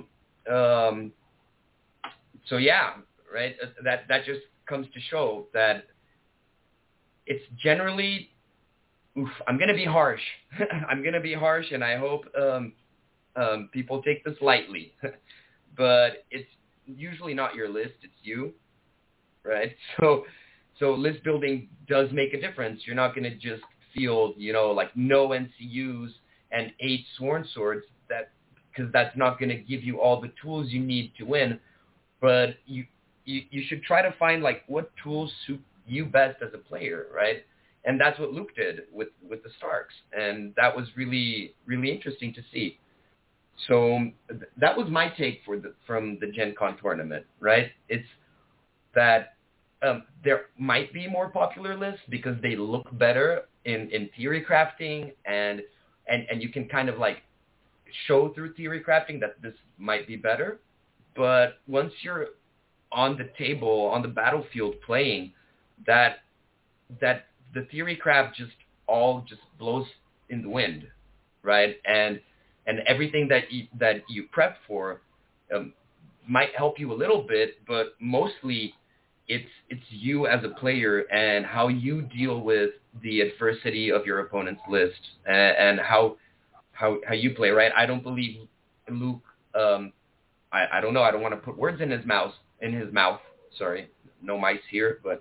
yeah, right? That just comes to show that it's generally, I'm going to be harsh. I'm going to be harsh, and I hope people take this lightly. But it's usually not your list, it's you, right? So list building does make a difference. You're not going to just field, like no NCUs and 8 Sworn Swords, because that's not going to give you all the tools you need to win. But you should try to find like what tools suit you best as a player, right? And that's what Luke did with the Starks, and that was really, really interesting to see. So that was my take from the Gen Con tournament, right? It's that there might be more popular lists because they look better in theory crafting, and you can kind of like show through theory crafting that this might be better. But once you're on the table, on the battlefield playing, that the theory craft just blows in the wind, right? And everything that you prep for might help you a little bit, but mostly it's you as a player and how you deal with the adversity of your opponent's list and how you play, right? I don't believe Luke. I don't know. I don't want to put words in his mouth. Sorry, no mice here, but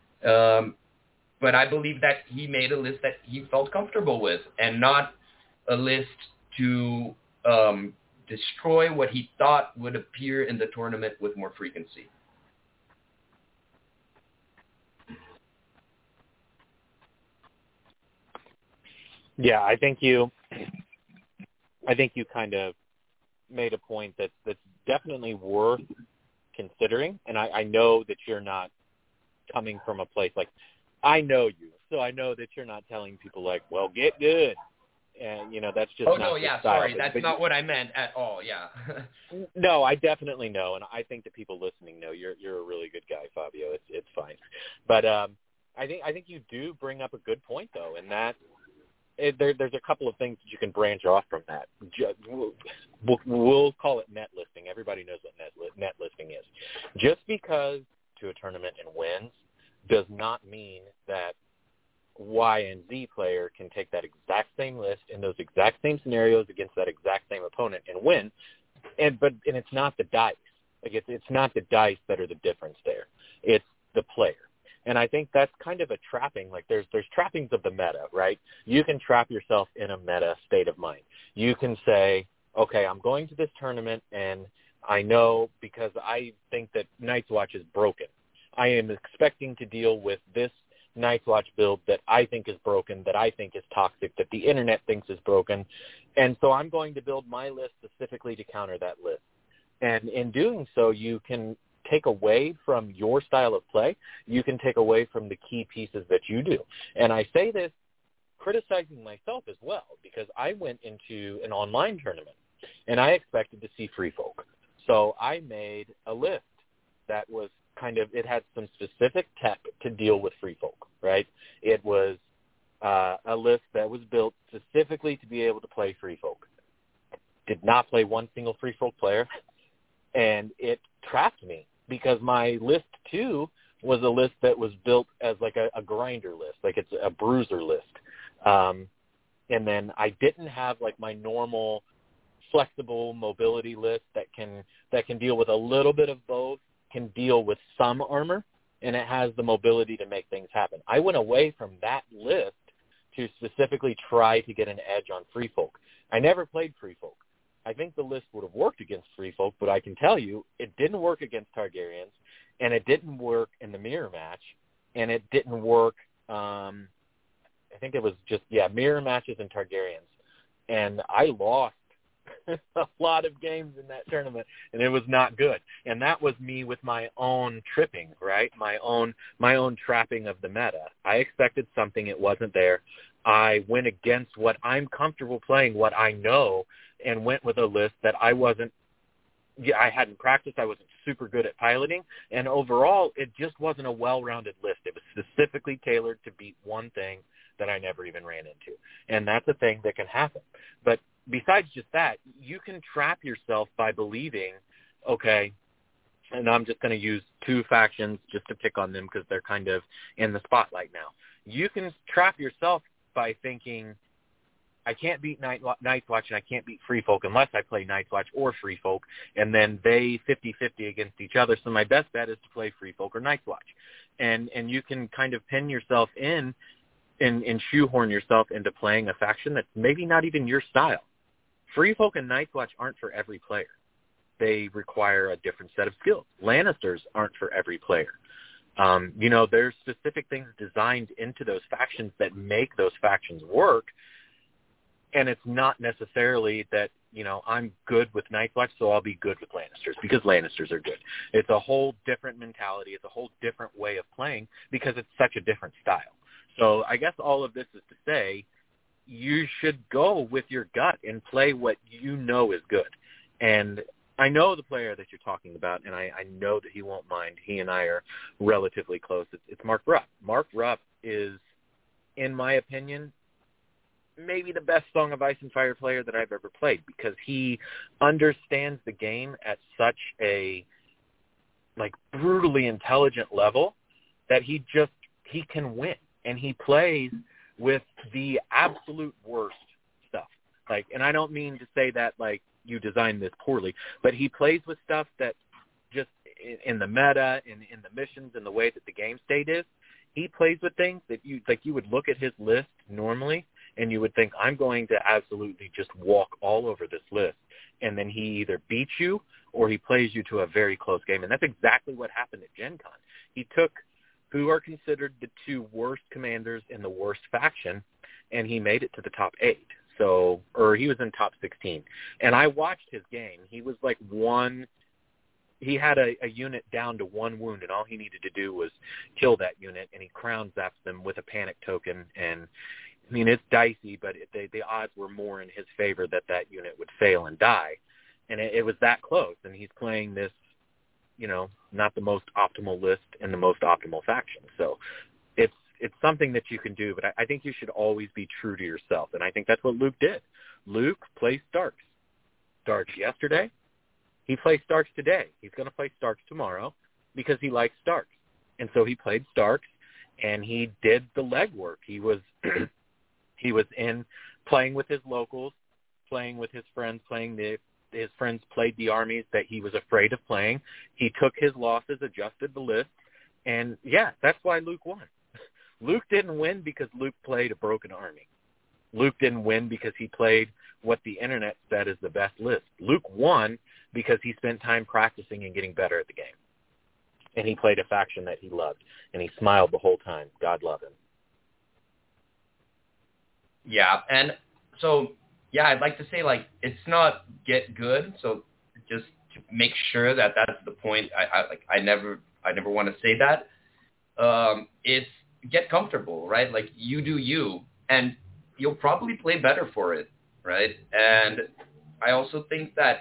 I believe that he made a list that he felt comfortable with, and not a list to destroy what he thought would appear in the tournament with more frequency. Yeah, I think you kind of made a point that's definitely worth considering, and I know that you're not coming from a place like, I know you, so I know that you're not telling people like, well, get good. And, that's just not your style. Sorry. That's not what I meant at all, yeah. No, I definitely know, and I think the people listening know you're a really good guy, Fabio. It's fine. But I think you do bring up a good point, though, and that there's a couple of things that you can branch off from that. We'll call it net listing. Everybody knows what net listing is. Just because to a tournament and wins does not mean that Y and Z player can take that exact same list in those exact same scenarios against that exact same opponent and win. And it's not the dice. Like it's not the dice that are the difference there. It's the player. And I think that's kind of a trapping. Like there's trappings of the meta, right? You can trap yourself in a meta state of mind. You can say, okay, I'm going to this tournament and I know because I think that Night's Watch is broken. I am expecting to deal with this Night's Watch build that I think is broken, that I think is toxic, that the internet thinks is broken. And so I'm going to build my list specifically to counter that list. And in doing so, you can take away from your style of play. You can take away from the key pieces that you do. And I say this criticizing myself as well, because I went into an online tournament and I expected to see free folk. So I made a list that was it had some specific tech to deal with free folk, right? It was a list that was built specifically to be able to play free folk. Did not play one single free folk player, and it trapped me because my list 2 was a list that was built as like a grinder list, like it's a bruiser list. And then I didn't have like my normal flexible mobility list that can deal with a little bit of both, can deal with some armor, and it has the mobility to make things happen. I went away from that list to specifically try to get an edge on free folk. I never played free folk. I think the list would have worked against free folk, but I can tell you it didn't work against Targaryens, and it didn't work in the mirror match, and it didn't work, I think it was just, mirror matches and Targaryens. And I lost a lot of games in that tournament, and it was not good. And that was me with my own tripping, right? My own trapping of the meta. I expected something, it wasn't there. I went against what I'm comfortable playing, what I know, and went with a list that I hadn't practiced. I wasn't super good at piloting, and overall, it just wasn't a well-rounded list. It was specifically tailored to beat one thing that I never even ran into, and that's a thing that can happen. But besides just that, you can trap yourself by believing, okay, and I'm just going to use two factions just to pick on them because they're kind of in the spotlight now. You can trap yourself by thinking, I can't beat Night's Watch and I can't beat Free Folk unless I play Night's Watch or Free Folk, and then they 50-50 against each other, so my best bet is to play Free Folk or Night's Watch. And you can kind of pin yourself in and shoehorn yourself into playing a faction that's maybe not even your style. Free Folk and Night's Watch aren't for every player. They require a different set of skills. Lannisters aren't for every player. There's specific things designed into those factions that make those factions work, and it's not necessarily that, I'm good with Night's Watch, so I'll be good with Lannisters because Lannisters are good. It's a whole different mentality. It's a whole different way of playing because it's such a different style. So I guess all of this is to say you should go with your gut and play what you know is good. And I know the player that you're talking about, and I know that he won't mind. He and I are relatively close. It's Mark Rupp. Mark Rupp is, in my opinion, maybe the best Song of Ice and Fire player that I've ever played because he understands the game at such a brutally intelligent level that he can win. And he plays with the absolute worst stuff. And I don't mean to say that you designed this poorly, but he plays with stuff that just in the meta, in the missions, in the way that the game state is, he plays with things that you would look at his list normally and you would think, I'm going to absolutely just walk all over this list. And then he either beats you or he plays you to a very close game. And that's exactly what happened at Gen Con. He took who are considered the two worst commanders in the worst faction, and he made it to the top 8. Or he was in top 16. And I watched his game. He was he had a unit down to 1 wound, and all he needed to do was kill that unit, and he crown zapped them with a panic token. And, I mean, it's dicey, but the odds were more in his favor that unit would fail and die. And it was that close, and he's playing this, not the most optimal list and the most optimal faction. So it's something that you can do, but I think you should always be true to yourself. And I think that's what Luke did. Luke plays Starks. Starks yesterday. He plays Starks today. He's going to play Starks tomorrow because he likes Starks. And so he played Starks and he did the legwork. He was in playing with his locals, playing with his friends, his friends played the armies that he was afraid of playing. He took his losses, adjusted the list, and that's why Luke won. Luke didn't win because Luke played a broken army. Luke didn't win because he played what the internet said is the best list. Luke won because he spent time practicing and getting better at the game. And he played a faction that he loved, and he smiled the whole time. God love him. Yeah, and so... I'd like to say, it's not get good, so just to make sure that that's the point, I never want to say that. It's get comfortable, right? You do you, and you'll probably play better for it, right? And I also think that,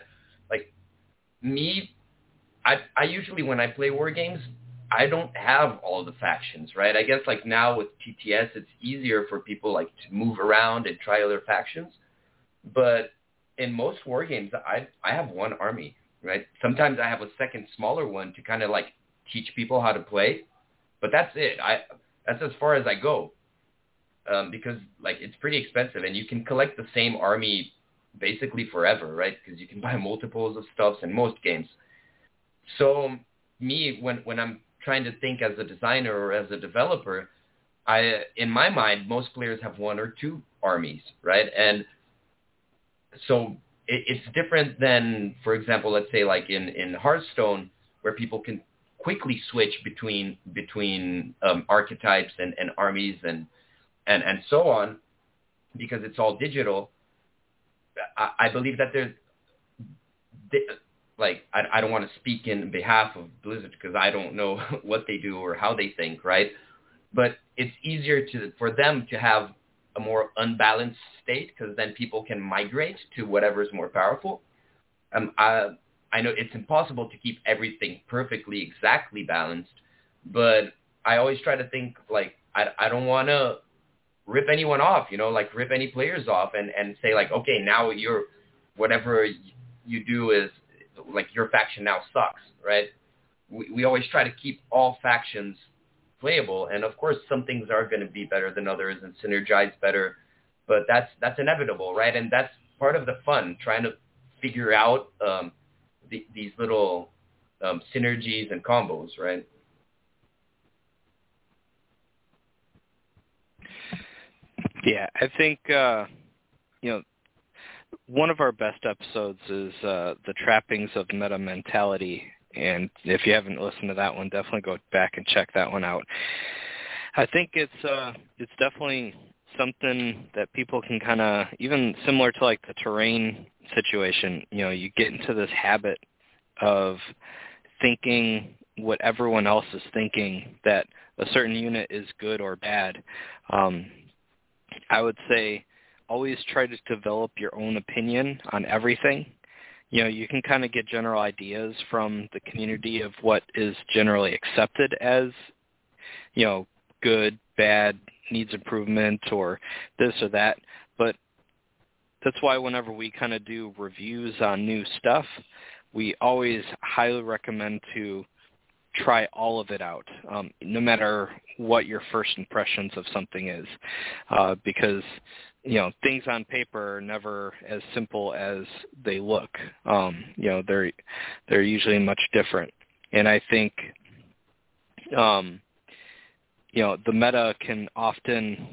I usually, when I play war games, I don't have all the factions, right? I guess, now with TTS, it's easier for people, to move around and try other factions. But in most war games, I have one army, right? Sometimes I have a second smaller one to kind of teach people how to play, but that's it. That's as far as I go, because it's pretty expensive, and you can collect the same army basically forever, right? Because you can buy multiples of stuffs in most games. So me, when I'm trying to think as a designer or as a developer, in my mind, most players have 1 or 2 armies, right? And so it's different than, for example, let's say in Hearthstone, where people can quickly switch between archetypes and armies and so on, because it's all digital. I believe that I don't want to speak in behalf of Blizzard because I don't know what they do or how they think, right? But it's easier for them to have a more unbalanced state because then people can migrate to whatever is more powerful. I know it's impossible to keep everything perfectly, exactly balanced, but I always try to think like I don't want to rip anyone off, like rip any players off and say like, okay, now whatever you do is like your faction now sucks, right? We always try to keep all factions playable, and of course some things are going to be better than others and synergize better, but that's inevitable, right? And that's part of the fun, trying to figure out these little synergies and combos, right? Yeah, I think one of our best episodes is the trappings of meta mentality, and if you haven't listened to that one, definitely go back and check that one out. I think it's definitely something that people can kind of, even similar to like the terrain situation, you get into this habit of thinking what everyone else is thinking, that a certain unit is good or bad. I would say always try to develop your own opinion on everything. You can kind of get general ideas from the community of what is generally accepted as, good, bad, needs improvement, or this or that. But that's why whenever we kind of do reviews on new stuff, we always highly recommend to try all of it out, no matter what your first impressions of something is, because things on paper are never as simple as they look. They're usually much different, and I think the meta can often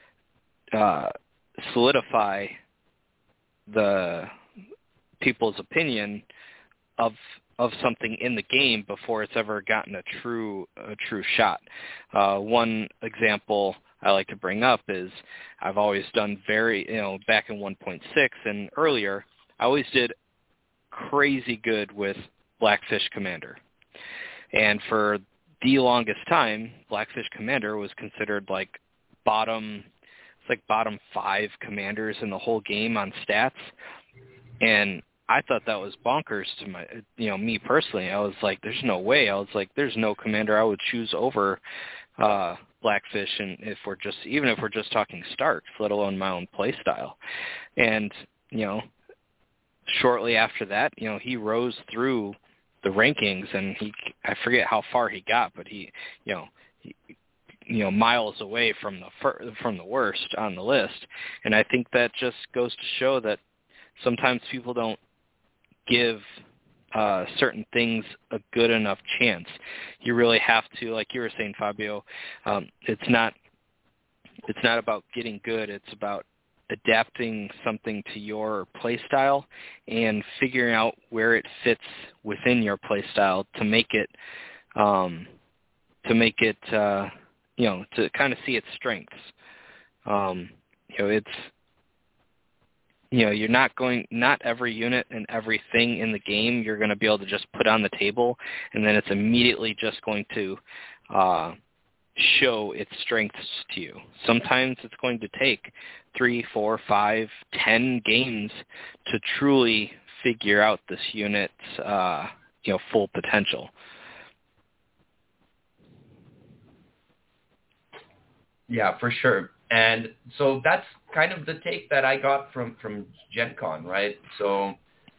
solidify the people's opinion of something in the game before it's ever gotten a true shot. One example I like to bring up is I've always done back in 1.6 and earlier, I always did crazy good with Blackfish Commander. And for the longest time, Blackfish Commander was considered like bottom 5 commanders in the whole game on stats. And I thought that was bonkers to me personally. I was like, there's no way. I was like, there's no commander I would choose over Blackfish, and even if we're just talking Starks, let alone my own play style. And shortly after that, he rose through the rankings, and I forget how far he got, but he miles away from the worst on the list. And I think that just goes to show that sometimes people don't give certain things a good enough chance. You really have to, like you were saying, Fabio, it's not about getting good. It's about adapting something to your play style and figuring out where it fits within your play style to make it to kind of see its strengths. Not every unit and everything in the game you're going to be able to just put on the table and then it's immediately just going to show its strengths to you. Sometimes it's going to take 3, 4, 5, 10 games to truly figure out this unit's full potential. Yeah, for sure. And so that's kind of the take that I got from Gen Con, right? So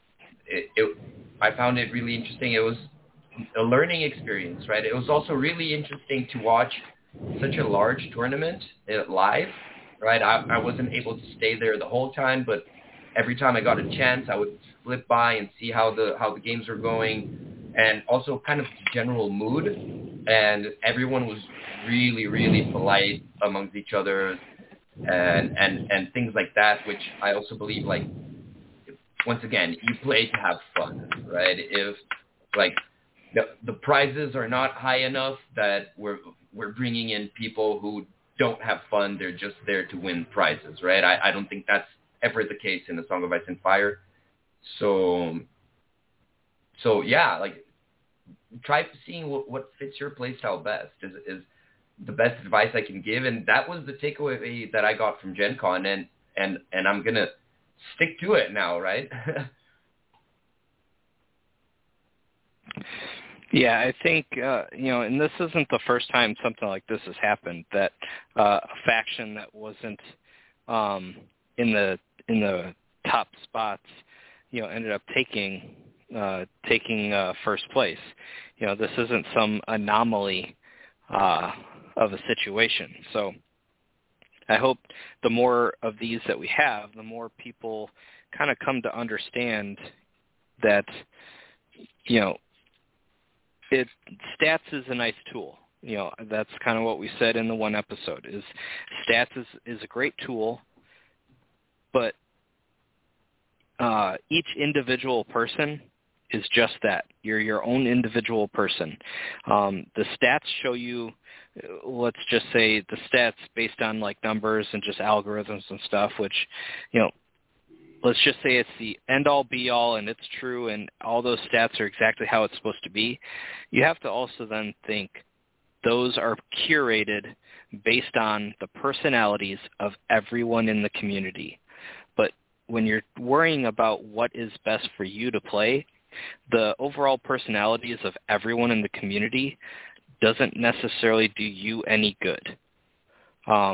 I found it really interesting. It was a learning experience, right? It was also really interesting to watch such a large tournament live, right? I wasn't able to stay there the whole time, but every time I got a chance, I would flip by and see how the games were going, and also kind of the general mood. And everyone was really, really polite amongst each other, and things like that, which I also believe, like, once again, you play to have fun, right? If like the prizes are not high enough, that we're bringing in people who don't have fun, they're just there to win prizes, right? I don't think that's ever the case in A Song of Ice and Fire. So yeah, like try seeing what fits your playstyle best is the best advice I can give, and that was the takeaway that I got from Gen Con, and I'm gonna stick to it now, right? Yeah, I think and this isn't the first time something like this has happened, that a faction that wasn't in the top spots, ended up taking first place. This isn't some anomaly of a situation. So I hope the more of these that we have, the more people kind of come to understand that stats is a nice tool. That's kind of what we said in the one episode, is stats is a great tool, but each individual person is just that. You're your own individual person. The stats show you, let's just say the stats based on like numbers and just algorithms and stuff, which, let's just say it's the end-all, be-all, and it's true, and all those stats are exactly how it's supposed to be. You have to also then think those are curated based on the personalities of everyone in the community. But when you're worrying about what is best for you to play, the overall personalities of everyone in the community doesn't necessarily do you any good. So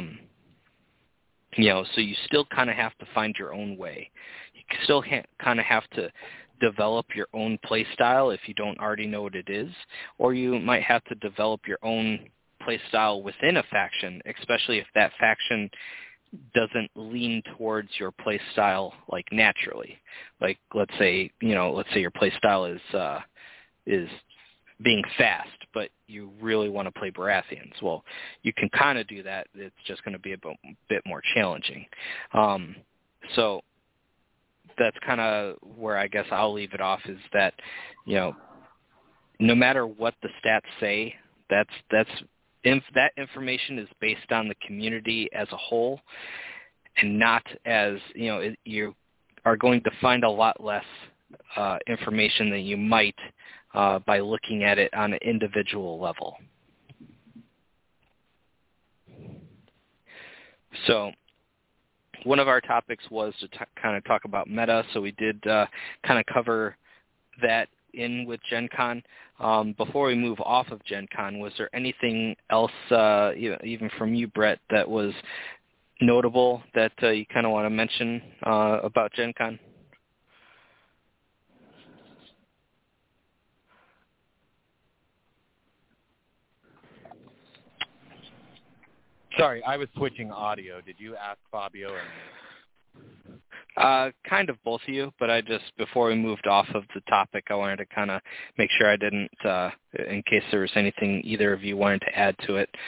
you still kind of have to find your own way. You still kind of have to develop your own play style if you don't already know what it is, or you might have to develop your own play style within a faction, especially if that faction doesn't lean towards your play style like naturally. Like let's say your play style is being fast, but you really want to play Baratheons. Well, you can kind of do that. It's just going to be a bit more challenging. So that's kind of where I guess I'll leave it off, is that, no matter what the stats say, that information is based on the community as a whole, and not as, you are going to find a lot less information than you might by looking at it on an individual level. So one of our topics was to kind of talk about meta, so we did kind of cover that in with Gen Con. Before we move off of Gen Con, was there anything else, even from you, Brett, that was notable that you kind of want to mention about Gen Con? Sorry, I was switching audio. Did you ask Fabio or me? Kind of both of you, but before we moved off of the topic, I wanted to kind of make sure I didn't, in case there was anything either of you wanted to add to it.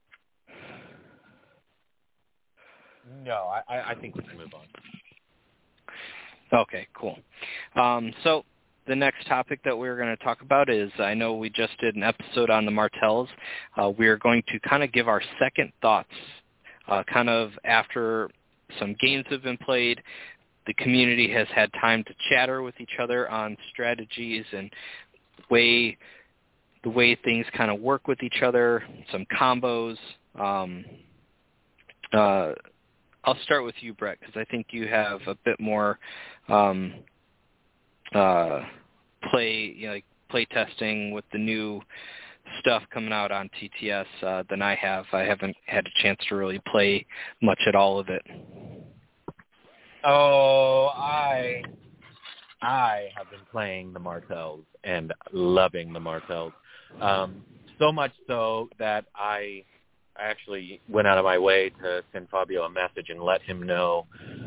No, I think we can move on. Okay, cool. So the next topic that we're going to talk about is, I know we just did an episode on the Martells. We are going to kind of give our second thoughts, kind of after some games have been played. The community has had time to chatter with each other on strategies and the way things kind of work with each other, some combos. I'll start with you, Brett, because I think you have a bit more play testing with the new stuff coming out on TTS than I have. I haven't had a chance to really play much at all of it. Oh, I have been playing the Martells and loving the Martells. So much so that I actually went out of my way to send Fabio a message and let him know.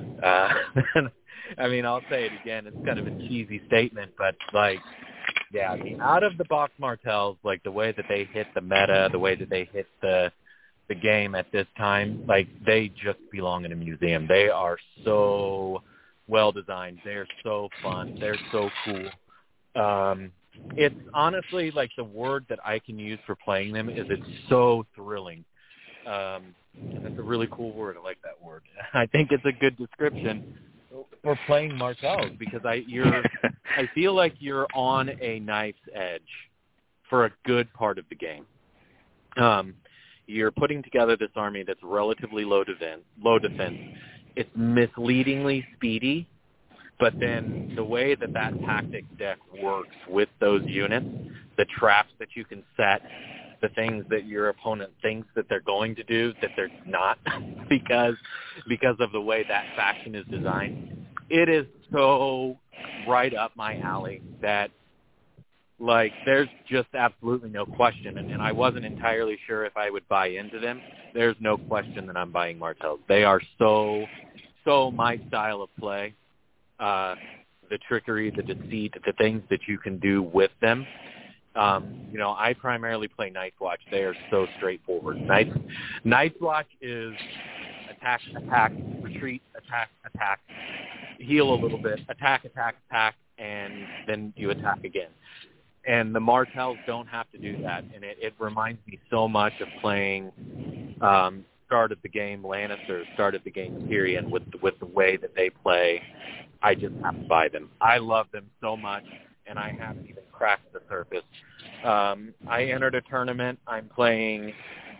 I mean, I'll say it again. It's kind of a cheesy statement, but the out-of-the-box Martells, like the way that they hit the meta, the way that they hit the game at this time, they just belong in a museum. They are so well designed. They're so fun. They're so cool. It's honestly the word that I can use for playing them is it's so thrilling. That's a really cool word. I like that word. I think it's a good description for playing Martells, because I feel like you're on a knife's edge for a good part of the game. You're putting together this army that's relatively low defense. It's misleadingly speedy, but then the way that tactic deck works with those units, the traps that you can set, the things that your opponent thinks that they're going to do that they're not because of the way that faction is designed, it is so right up my alley that, like, there's just absolutely no question. And I wasn't entirely sure if I would buy into them. There's no question that I'm buying Martells. They are so my style of play. The trickery, the deceit, the things that you can do with them. I primarily play Night's Watch. They are so straightforward. Night's Watch is attack, retreat, attack, heal a little bit, attack, and then you attack again. And the Martells don't have to do that. And it reminds me so much of playing start of the game Lannister, start of the game Tyrion, with the way that they play. I just have to buy them. I love them so much, and I haven't even cracked the surface. I entered a tournament. I'm playing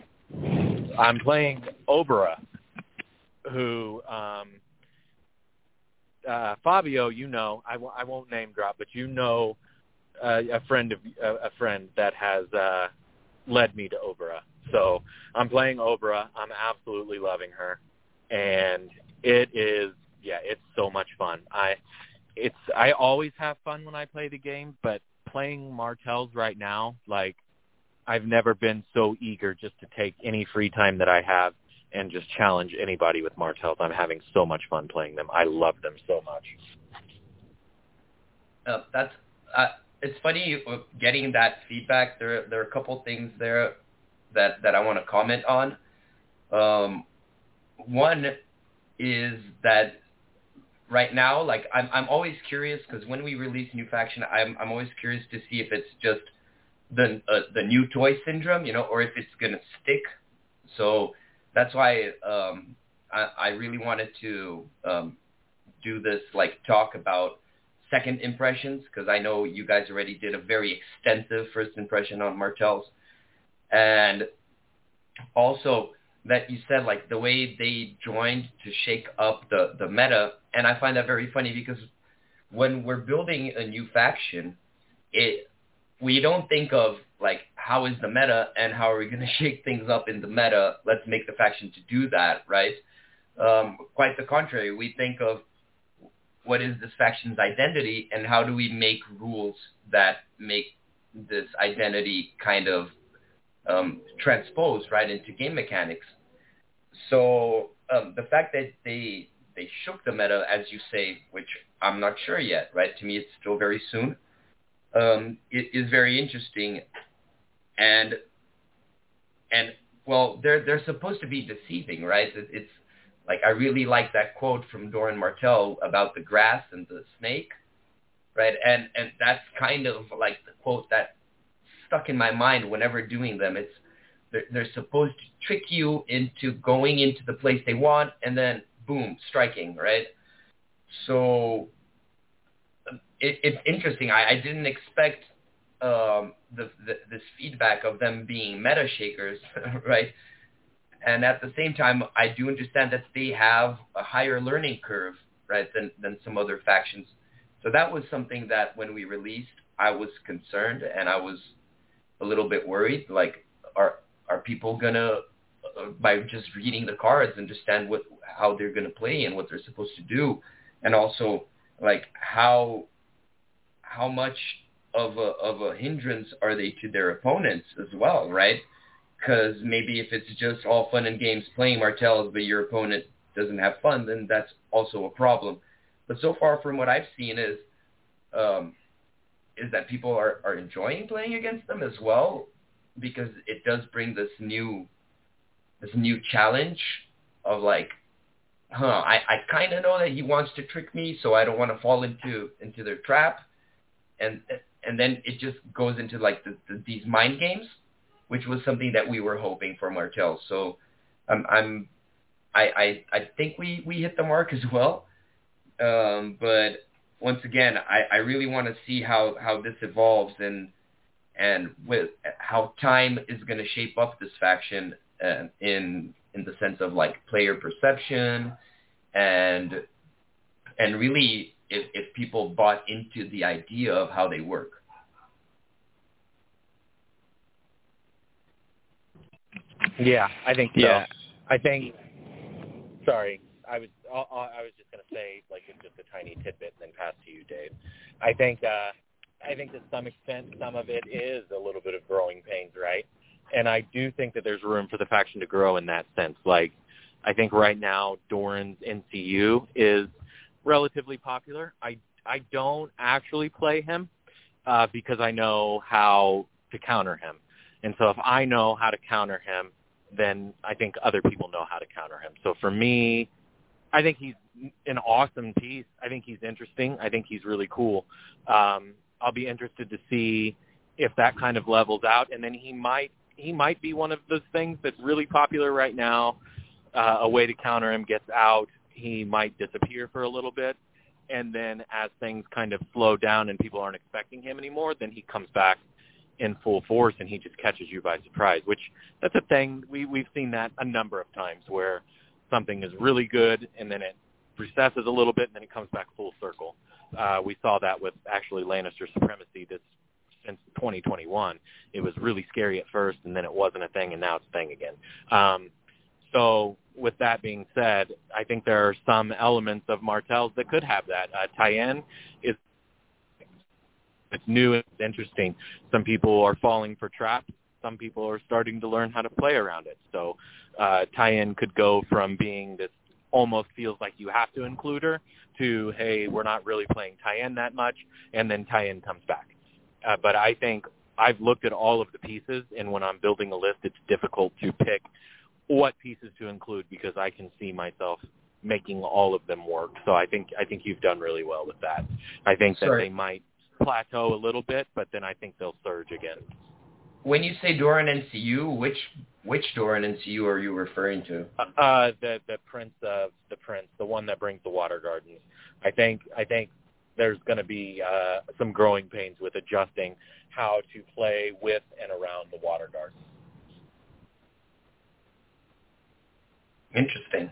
Obera, who Fabio, I won't name drop, but a friend that has led me to Obera. So I'm playing Obera. I'm absolutely loving her, and it's so much fun. I always have fun when I play the game, but playing Martells right now, like, I've never been so eager just to take any free time that I have and just challenge anybody with Martells. I'm having so much fun playing them. I love them so much. It's funny getting that feedback. There are a couple things there that I want to comment on. One is that right now, like, I'm always curious, because when we release new faction, I'm always curious to see if it's just the new toy syndrome, or if it's gonna stick. So that's why I really wanted to do this, like, talk about second impressions, because I know you guys already did a very extensive first impression on Martells. And also that you said, like, the way they joined to shake up the meta, and I find that very funny, because when we're building a new faction, we don't think of, like, how is the meta and how are we going to shake things up in the meta? Let's make the faction to do that, right? Quite the contrary. We think of what is this faction's identity and how do we make rules that make this identity kind of transposed right into game mechanics. So the fact that they shook the meta, as you say, which I'm not sure yet, right? To me, it's still very soon. It is very interesting, and well, they're supposed to be deceiving, right? It's like, I really like that quote from Doran Martell about the grass and the snake, right? And that's kind of like the quote that stuck in my mind whenever doing them. It's they're supposed to trick you into going into the place they want, and then boom, striking, right? So it's interesting. I didn't expect this feedback of them being meta shakers, right? And at the same time, I do understand that they have a higher learning curve, right, than some other factions. So that was something that when we released, I was concerned and I was a little bit worried. Like, are people gonna, by just reading the cards, understand how they're gonna play and what they're supposed to do, and also, like, how much of a hindrance are they to their opponents as well, right? Because maybe if it's just all fun and games playing Martells, but your opponent doesn't have fun, then that's also a problem. But so far from what I've seen is that people are enjoying playing against them as well, because it does bring this new challenge of, like, I kind of know that he wants to trick me, so I don't want to fall into their trap, and then it just goes into, like, these mind games, which was something that we were hoping for Martell. So I'm I think we hit the mark as well. But once again, I really want to see how this evolves and with how time is going to shape up this faction in the sense of like player perception and really if people bought into the idea of how they work. Yeah, I think so. Yeah. I think. Sorry, I was just going to say like it's just a tiny tidbit and then pass to you, Dave. I think to some extent some of it is a little bit of growing pains, right? And I do think that there's room for the faction to grow in that sense. Like, I think right now Doran's NCU is relatively popular. I don't actually play him because I know how to counter him. And so if I know how to counter him, then I think other people know how to counter him. So for me, I think he's an awesome piece. I think he's interesting. I think he's really cool. I'll be interested to see if that kind of levels out. And then he might be one of those things that's really popular right now. A way to counter him gets out. He might disappear for a little bit. And then as things kind of slow down and people aren't expecting him anymore, then he comes back in full force and he just catches you by surprise, which that's a thing. We've seen that a number of times where something is really good and then it recesses a little bit and then it comes back full circle. We saw that with actually Lannister Supremacy since 2021. It was really scary at first and then it wasn't a thing and now it's a thing again. So with that being said, I think there are some elements of Martell's that could have that. Tyenn is it's new and it's interesting. Some people are falling for traps. Some people are starting to learn how to play around it. So Tyenn could go from being this almost feels like you have to include her to, hey, we're not really playing Tyenn that much, and then Tyenn comes back. But I think I've looked at all of the pieces, and when I'm building a list, it's difficult to pick what pieces to include because I can see myself making all of them work. So I think you've done really well with that. I think that they might plateau a little bit, but then I think they'll surge again. When you say Doran NCU, which Doran NCU are you referring to? The Prince of the Prince, the one that brings the Water Gardens. I think there's going to be some growing pains with adjusting how to play with and around the Water Gardens. Interesting.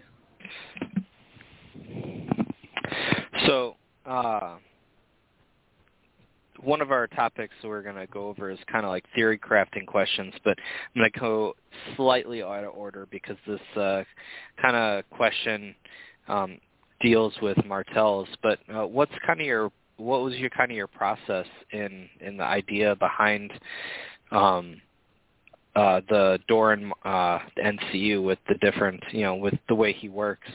So, one of our topics we're going to go over is kind of like theory crafting questions, but I'm going to go slightly out of order because this kind of question deals with Martell's. But what was your process in the idea behind the Doran NCU with the different, with the way he works?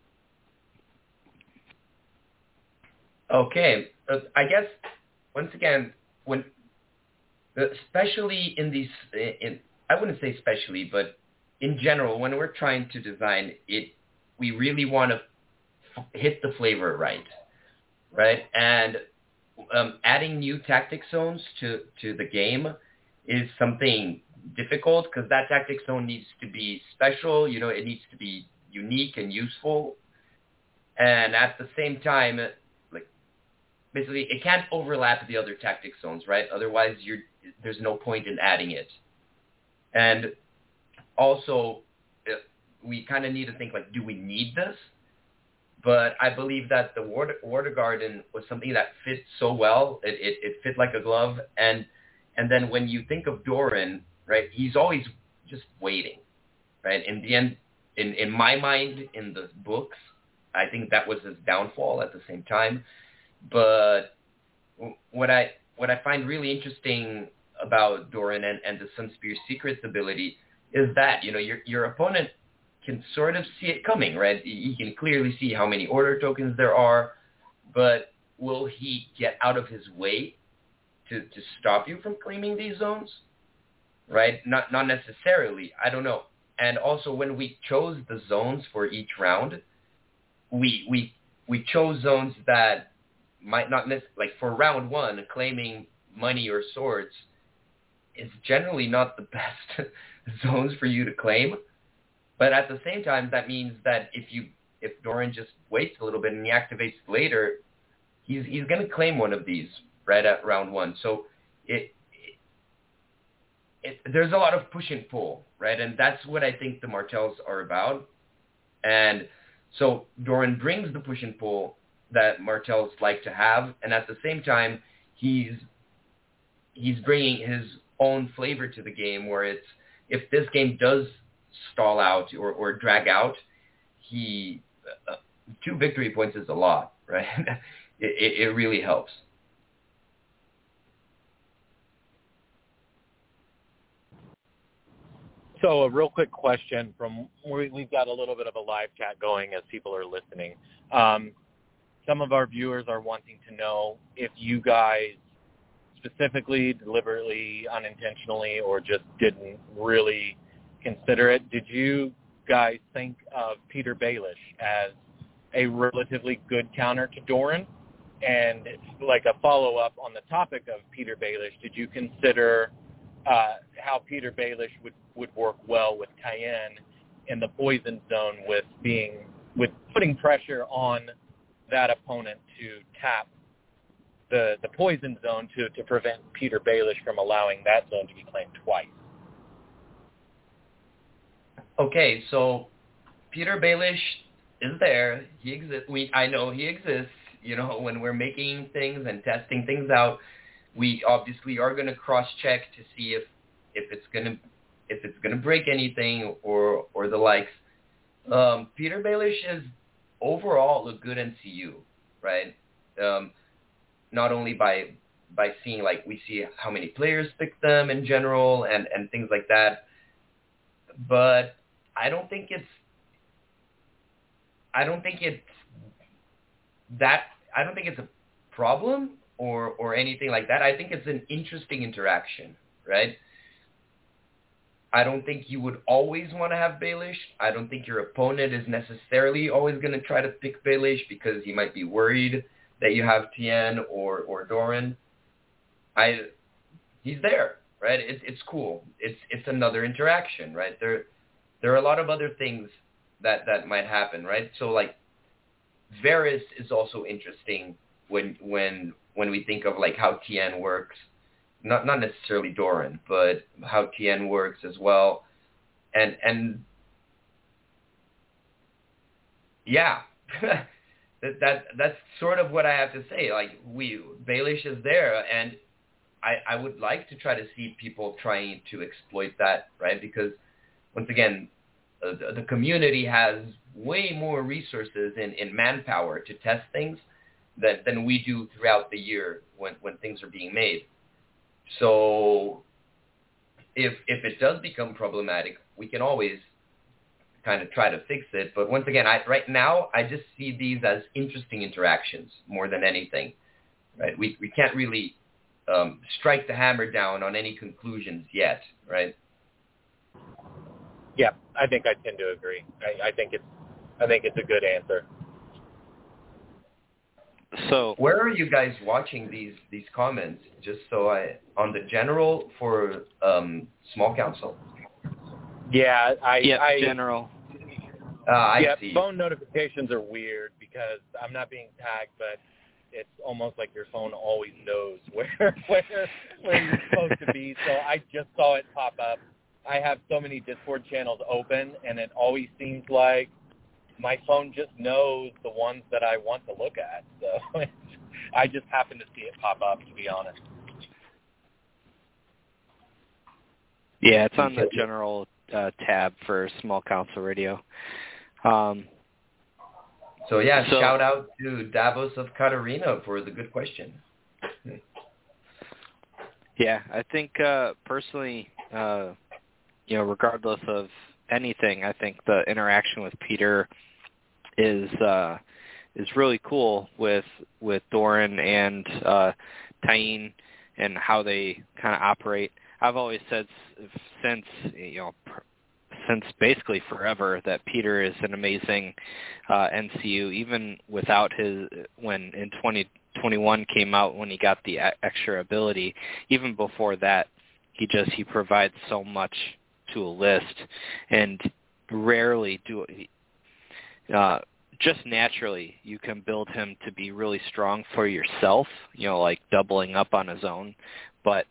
Okay, I guess once again, especially in these, I wouldn't say especially, but in general, when we're trying to design it, we really want to hit the flavor right? And adding new tactic zones to the game is something difficult because that tactic zone needs to be special. It needs to be unique and useful, and at the same time, basically, it can't overlap the other tactic zones, right? Otherwise, there's no point in adding it. And also, we kind of need to think, do we need this? But I believe that the Water Garden was something that fit so well. It fit like a glove. And then when you think of Doran, right, he's always just waiting, right? In the end, in my mind, in the books, I think that was his downfall at the same time. But what I find really interesting about Doran and the Sunspear Secrets ability is that your opponent can sort of see it coming, right? He can clearly see how many order tokens there are, but will he get out of his way to stop you from claiming these zones, right? Not necessarily. I don't know. And also, when we chose the zones for each round, we chose zones that might not miss, for round one, claiming money or swords is generally not the best zones for you to claim. But at the same time, that means that if Doran just waits a little bit and he activates later, he's going to claim one of these right at round 1. So there's a lot of push and pull, right? And that's what I think the Martells are about. And so Doran brings the push and pull that Martells like to have, and at the same time, he's bringing his own flavor to the game, where it's, if this game does stall out or drag out, 2 victory points is a lot, right? It really helps. So a real quick question we've got a little bit of a live chat going as people are listening. Some of our viewers are wanting to know if you guys specifically, deliberately, unintentionally, or just didn't really consider it. Did you guys think of Petyr Baelish as a relatively good counter to Doran? And like a follow-up on the topic of Petyr Baelish, did you consider how Petyr Baelish would work well with Tien in the poison zone with putting pressure on that opponent to tap the poison zone to prevent Petyr Baelish from allowing that zone to be claimed twice? Okay, so Petyr Baelish is there. He exists. I know he exists. When we're making things and testing things out, we obviously are going to cross-check to see if it's gonna break anything or the likes. Petyr Baelish is overall a good NCU, right? Not only by seeing, like, we see how many players pick them in general and things like that, but I don't think it's a problem or anything like that. I think it's an interesting interaction, right? I don't think you would always want to have Baelish. I don't think your opponent is necessarily always going to try to pick Baelish because he might be worried that you have Tien or Doran. He's there, right? It's cool. It's another interaction, right? There are a lot of other things that might happen, right? So, like, Varys is also interesting when we think of, like, how Tien works. Not necessarily Doran, but how Tien works as well. And yeah, that's sort of what I have to say. Like, Baelish is there, and I would like to try to see people trying to exploit that, right? Because, once again, the community has way more resources in manpower to test things than we do throughout the year when things are being made. So if it does become problematic, we can always kind of try to fix it. But once again, right now, I just see these as interesting interactions more than anything. Right? We can't really strike the hammer down on any conclusions yet, right? Yeah, I think I tend to agree. I think it's a good answer. So where are you guys watching these comments? Just so on the general for small council. Yeah, general. I see. Phone notifications are weird because I'm not being tagged, but it's almost like your phone always knows where you're supposed to be. So I just saw it pop up. I have so many Discord channels open, and it always seems like my phone just knows the ones that I want to look at. So I just happen to see it pop up, to be honest. Yeah, it's on the general tab for Small Council Radio. So shout out to Davos of Katarina for the good question. Yeah, I think personally, regardless of anything, I think the interaction with Petyr is really cool with Doran and Tien and how they kind of operate. I've always said since basically forever that Petyr is an amazing NCU, even without when in 2021 came out when he got the extra ability. Even before that, he provides so much to a list, and rarely do just naturally you can build him to be really strong for yourself, like doubling up on his own. But,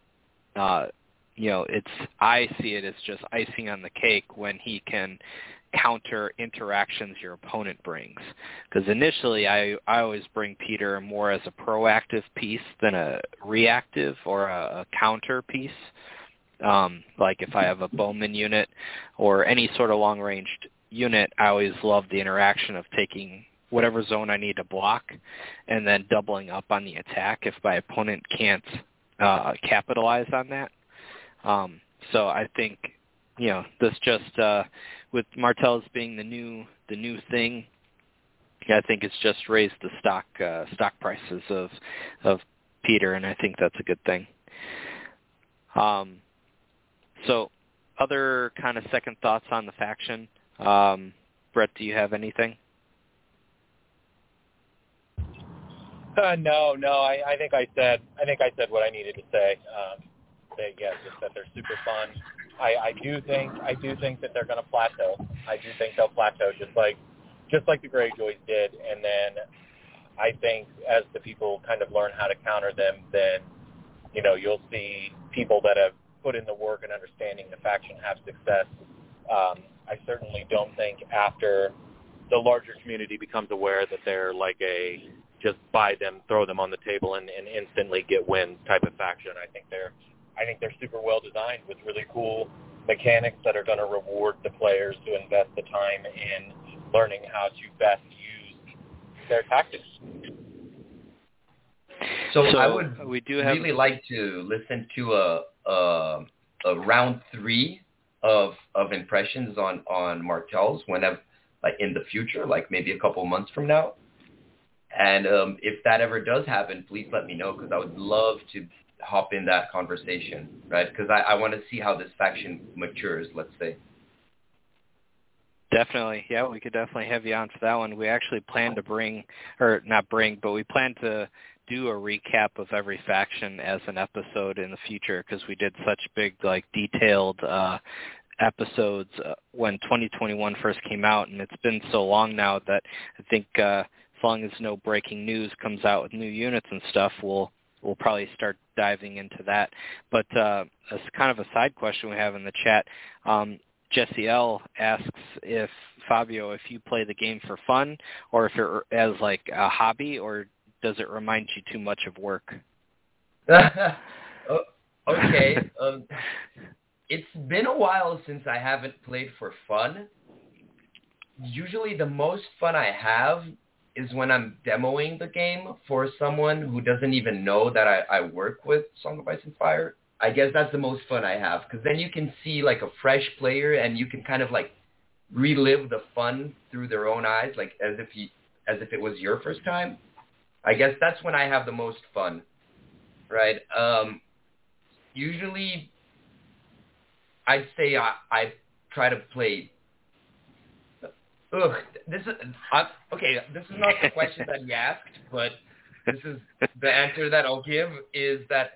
I see it as just icing on the cake when he can counter interactions your opponent brings. Because initially I always bring Peter more as a proactive piece than a reactive or a counter piece. Like if I have a bowman unit or any sort of long-ranged unit, I always love the interaction of taking whatever zone I need to block and then doubling up on the attack if my opponent can't capitalize on that. So I think, this just with Martells being the new thing, I think it's just raised the stock prices of Peter, and I think that's a good thing. So other kind of second thoughts on the faction. Brett, do you have anything? No. I think I said what I needed to say. Just that they're super fun. I do think that they're going to plateau. I do think they'll plateau just like the Greyjoys did, and then I think as the people kind of learn how to counter them, then you'll see people that have put in the work and understanding the faction have success. I certainly don't think after the larger community becomes aware that they're like a just buy them, throw them on the table, and instantly get wins type of faction. I think they're super well designed with really cool mechanics that are going to reward the players who invest the time in learning how to best use their tactics. So I would really like to listen to a round 3 of impressions on Martells whenever, like in the future, like maybe a couple months from now. And if that ever does happen, please let me know, because I would love to hop in that conversation, right? Because I want to see how this faction matures, let's say. Definitely. Yeah, we could definitely have you on for that one. We actually plan to we plan to do a recap of every faction as an episode in the future, because we did such big, detailed episodes when 2021 first came out, and it's been so long now that I think as long as no breaking news comes out with new units and stuff, we'll probably start diving into that. But as kind of a side question we have in the chat, Jesse L. asks if, Fabio, if you play the game for fun or if it as like a hobby, or does it remind you too much of work? Okay. It's been a while since I haven't played for fun. Usually the most fun I have is when I'm demoing the game for someone who doesn't even know that I work with Song of Ice and Fire. I guess that's the most fun I have, because then you can see like a fresh player and you can kind of like relive the fun through their own eyes, like as if it was your first time. I guess that's when I have the most fun, right? Usually I'd say I try to play. This is not the question that you asked, but this is the answer that I'll give, is that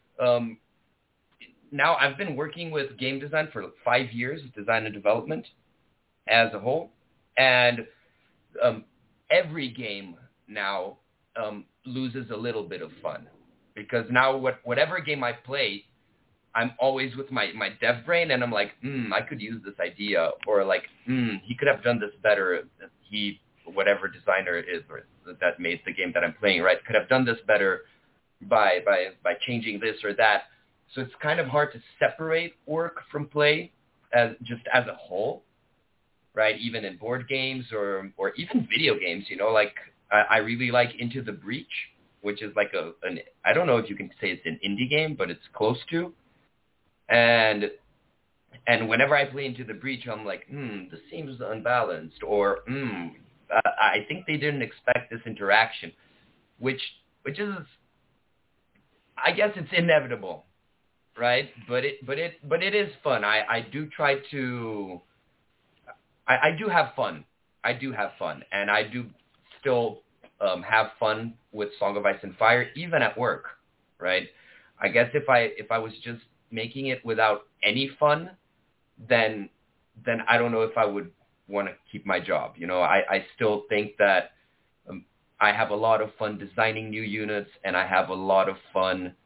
now I've been working with game design for 5 years, design and development as a whole, and every game now loses a little bit of fun, because now whatever game I play, I'm always with my dev brain, and I'm like, I could use this idea, or like, he could have done this better. Whatever designer it is that made the game that I'm playing, right, could have done this better by changing this or that. So it's kind of hard to separate work from play as a whole, right? Even in board games or even video games, like I really like Into the Breach, which is like I don't know if you can say it's an indie game, but it's close to. And whenever I play Into the Breach, I'm like, this seems unbalanced, or I think they didn't expect this interaction, which is, I guess it's inevitable, right? But it is fun. I do try to. I do have fun. And I do still have fun with Song of Ice and Fire, even at work, right? I guess if I was just making it without any fun, then then I don't know if I would want to keep my job. I still think that I have a lot of fun designing new units, and I have a lot of fun.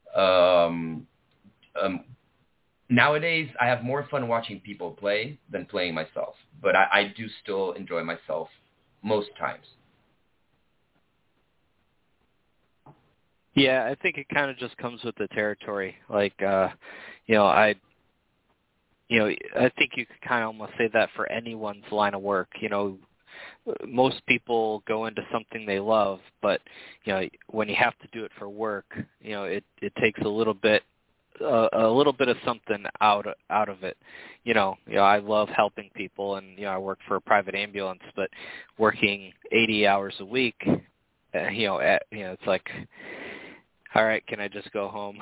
Nowadays, I have more fun watching people play than playing myself, but I do still enjoy myself most times. Yeah, I think it kind of just comes with the territory. Like, I think you could kind of almost say that for anyone's line of work. Most people go into something they love, but when you have to do it for work, it takes a little bit of something out of it. I love helping people, and I work for a private ambulance, but working 80 hours a week, it's like, all right, can I just go home?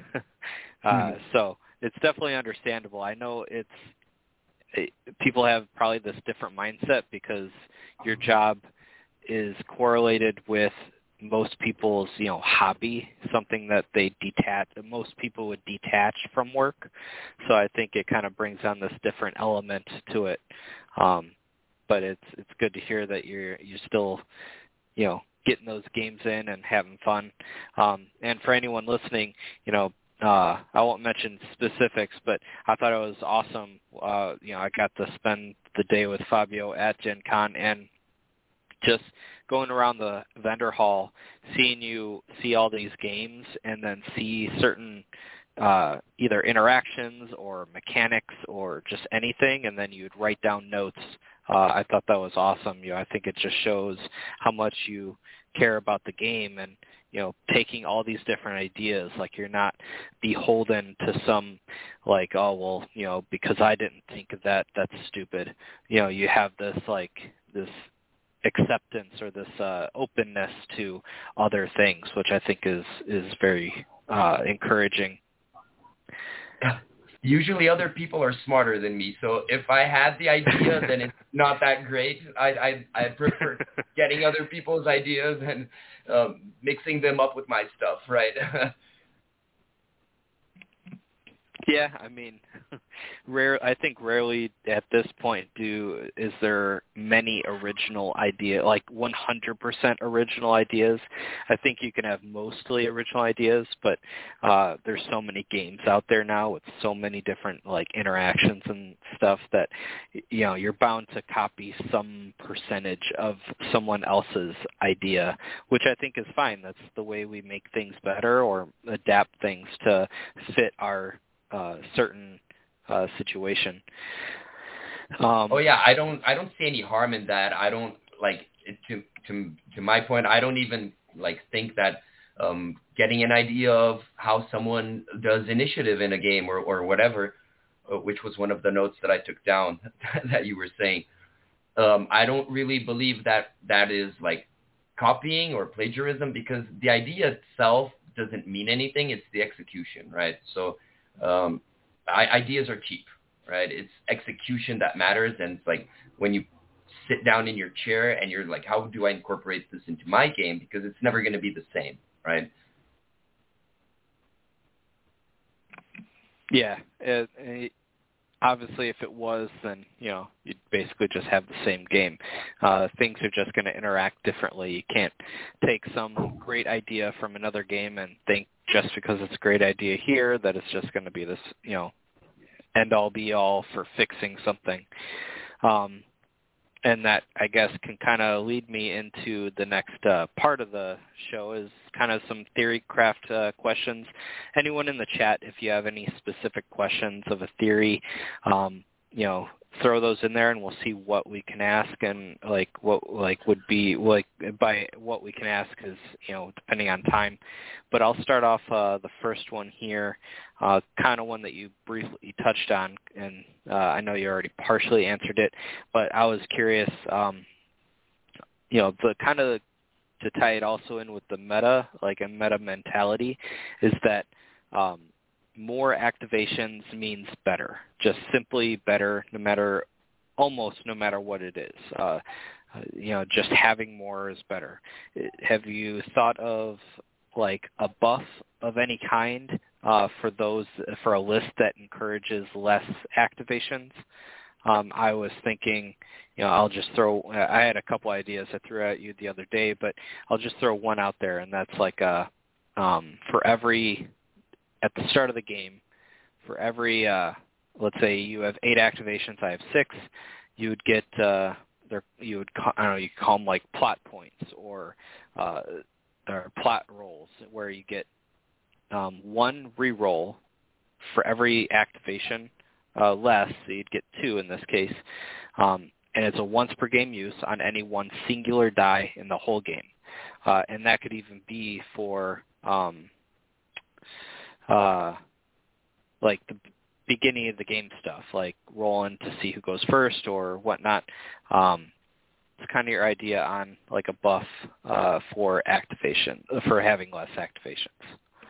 So it's definitely understandable. I know people have probably this different mindset because your job is correlated with most people's, hobby, something that most people would detach from work. So I think it kind of brings on this different element to it. But it's good to hear that you're still, getting those games in and having fun. And for anyone listening, I won't mention specifics, but I thought it was awesome. I got to spend the day with Fabio at Gen Con, and just going around the vendor hall, seeing you see all these games and then see certain either interactions or mechanics or just anything, and then you'd write down notes. I thought that was awesome. I think it just shows how much you care about the game, and taking all these different ideas. Like, you're not beholden to some, like, oh, well, because I didn't think of that, that's stupid. You have this acceptance or this openness to other things, which I think is very encouraging. Usually other people are smarter than me, so if I had the idea, then it's not that great. I prefer getting other people's ideas and mixing them up with my stuff, right? Yeah, I mean, I think rarely at this point is there many original ideas, like 100% original ideas. I think you can have mostly original ideas, but there's so many games out there now with so many different interactions and stuff that you're bound to copy some percentage of someone else's idea, which I think is fine. That's the way we make things better or adapt things to fit our certain situation. I don't see any harm in that. I don't to my point. I don't even think that getting an idea of how someone does initiative in a game or whatever, which was one of the notes that I took down that you were saying. I don't really believe that is copying or plagiarism, because the idea itself doesn't mean anything. It's the execution, right? So ideas are cheap, right? It's execution that matters. And it's when you sit down in your chair and you're like, how do I incorporate this into my game? Because it's never going to be the same, right? Yeah. Obviously, if it was, then, you'd basically just have the same game. Things are just going to interact differently. You can't take some great idea from another game and think just because it's a great idea here that it's just going to be this, end-all, be-all for fixing something. And that, I guess, can kind of lead me into the next part of the show, is kind of some theory craft questions. Anyone in the chat, if you have any specific questions of a theory, throw those in there and we'll see what we can ask. And would be by what we can ask is, depending on time. But I'll start off the first one here, kind of one that you briefly touched on, and I know you already partially answered it, but I was curious, the kind of to tie it also in with the meta, a meta mentality, is that more activations means better, just simply better, almost no matter what it is. Just having more is better. Have you thought of a buff of any kind for a list that encourages less activations? I was thinking, I'll just throw. I had a couple ideas I threw at you the other day, but I'll just throw one out there, and that's like for every at the start of the game, for every let's say you have 8 activations, I have 6. You would get you would you call them like plot points or plot rolls, where you get 1 reroll for every activation less, so you'd get 2 in this case, and it's a once per game use on any one singular die in the whole game, and that could even be for like the beginning of the game stuff, like rolling to see who goes first or whatnot. It's kind of your idea on like a buff for activation, for having less activations.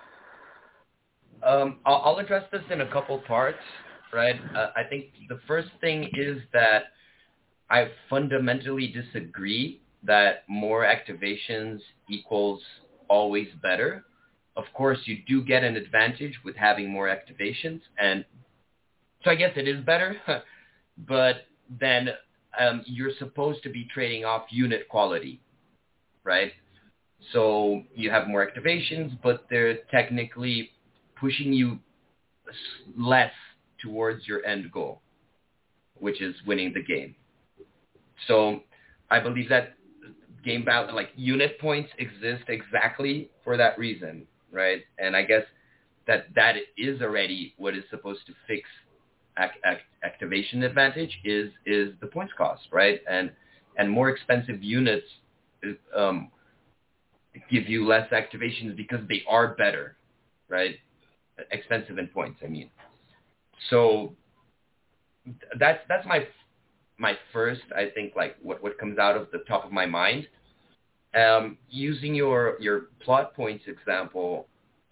I'll address this in a couple parts, right? I think the first thing is that I fundamentally disagree that more activations equals always better. Of course, you do get an advantage with having more activations, and so I guess it is better, but then you're supposed to be trading off unit quality, right? So you have more activations, but they're technically pushing you less towards your end goal, which is winning the game. So I believe that game balance, like unit points, exist exactly for that reason, right? And I guess that is already what is supposed to fix activation advantage is the points cost, right? And more expensive units give you less activations because they are better, right? Expensive in points, I mean. So that's my first, I think, like what comes out of the top of my mind. Using your plot points example,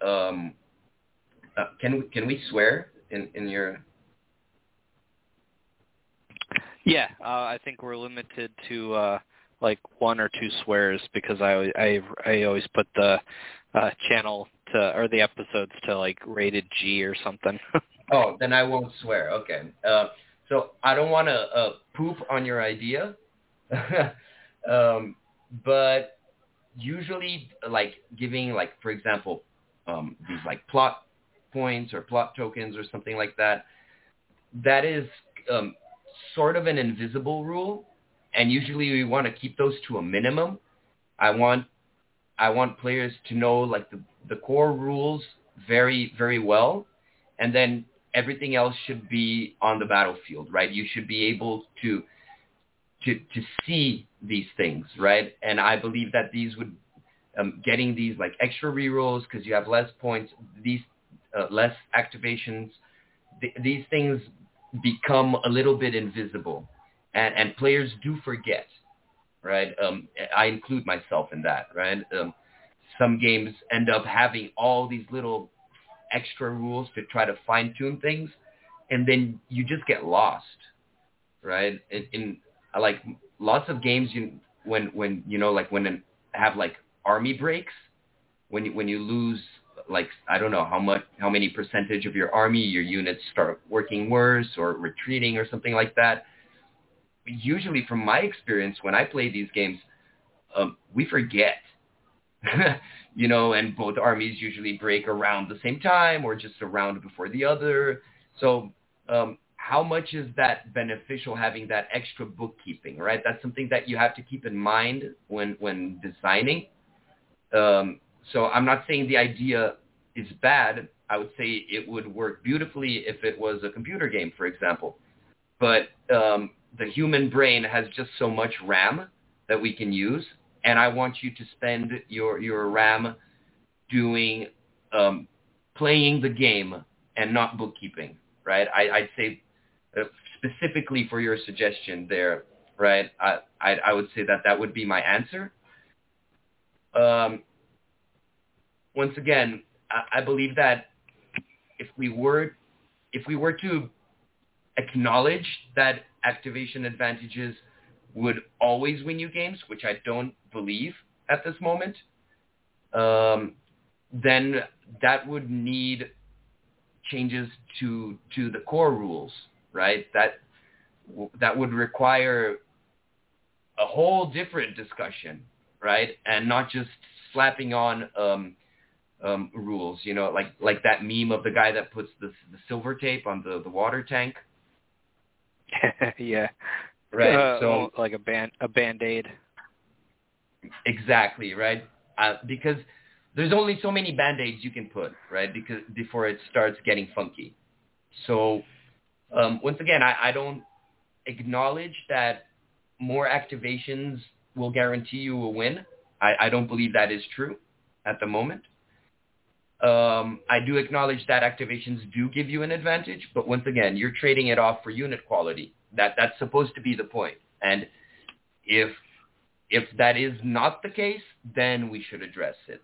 can we swear in your? Yeah, I think we're limited to like 1 or 2 swears because I always put the channel to, or the episodes to like rated G or something. Oh, then I won't swear. Okay. So I don't want to poop on your idea, but usually, like giving, like for example, these like plot points or plot tokens or something like that. That is sort of an invisible rule, and usually we want to keep those to a minimum. I want players to know like the core rules very, very well, and then everything else should be on the battlefield, right? You should be able to see these things, right? And I believe that these would getting these like extra rerolls because you have less points, these less activations, these things become a little bit invisible, and players do forget, right? I include myself in that, right? Some games end up having all these little extra rules to try to fine-tune things, and then you just get lost, right? In like lots of games, when you know, like when have like army breaks, when you lose, like I don't know how many percentage of your army, your units start working worse or retreating or something like that. Usually, from my experience, when I play these games, we forget. You know, and both armies usually break around the same time or just a round before the other. So how much is that beneficial, having that extra bookkeeping, right? That's something that you have to keep in mind when designing. So I'm not saying the idea is bad. I would say it would work beautifully if it was a computer game, for example. But the human brain has just so much RAM that we can use. And I want you to spend your RAM doing playing the game and not bookkeeping, right? I'd say specifically for your suggestion there, right? I would say that would be my answer. Once again, I believe that if we were to acknowledge that activation advantages would always win you games, which I don't believe at this moment, then that would need changes to the core rules, right? That that would require a whole different discussion, right? And not just slapping on rules, you know, like that meme of the guy that puts the silver tape on the water tank. Yeah. Right. So like a Band-Aid. Exactly, right? Because there's only so many Band-Aids you can put, right? Because before it starts getting funky. So once again, I don't acknowledge that more activations will guarantee you a win. I don't believe that is true at the moment. I do acknowledge that activations do give you an advantage, but once again, you're trading it off for unit quality. That's supposed to be the point. And if that is not the case, then we should address it.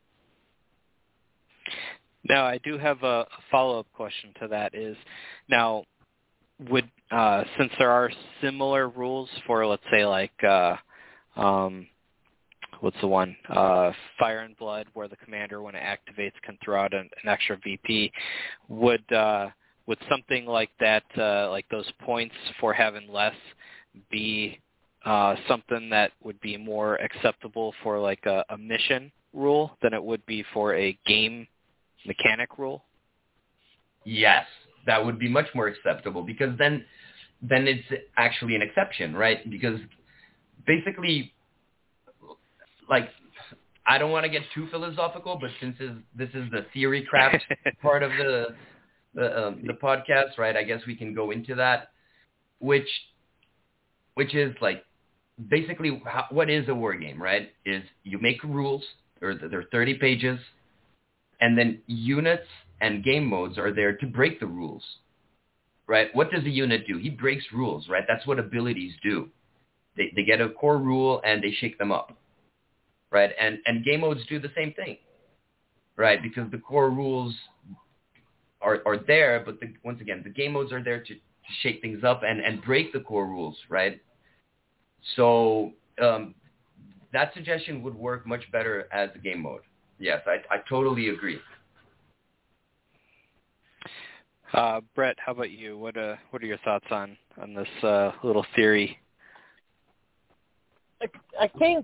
Now, I do have a follow-up question to that is, now, would since there are similar rules for, let's say, like, what's the one? Fire and Blood, where the commander, when it activates, can throw out an extra VP. Would something like that, like those points for having less, be something that would be more acceptable for like a mission rule than it would be for a game mechanic rule? Yes, that would be much more acceptable, because then it's actually an exception, right? Because basically, like, I don't want to get too philosophical, but since this is the theory craft part of the podcast, right? I guess we can go into that, which is like basically what is a war game, right? Is you make rules, or they're 30 pages, and then units and game modes are there to break the rules, right? What does a unit do? He breaks rules, right? That's what abilities do. They get a core rule and they shake them up, right? And game modes do the same thing, right? Because the core rules are there, but once again, the game modes are there to shake things up and break the core rules, right? So that suggestion would work much better as a game mode. Yes, I totally agree. Brett, how about you? What are your thoughts on this little theory? I think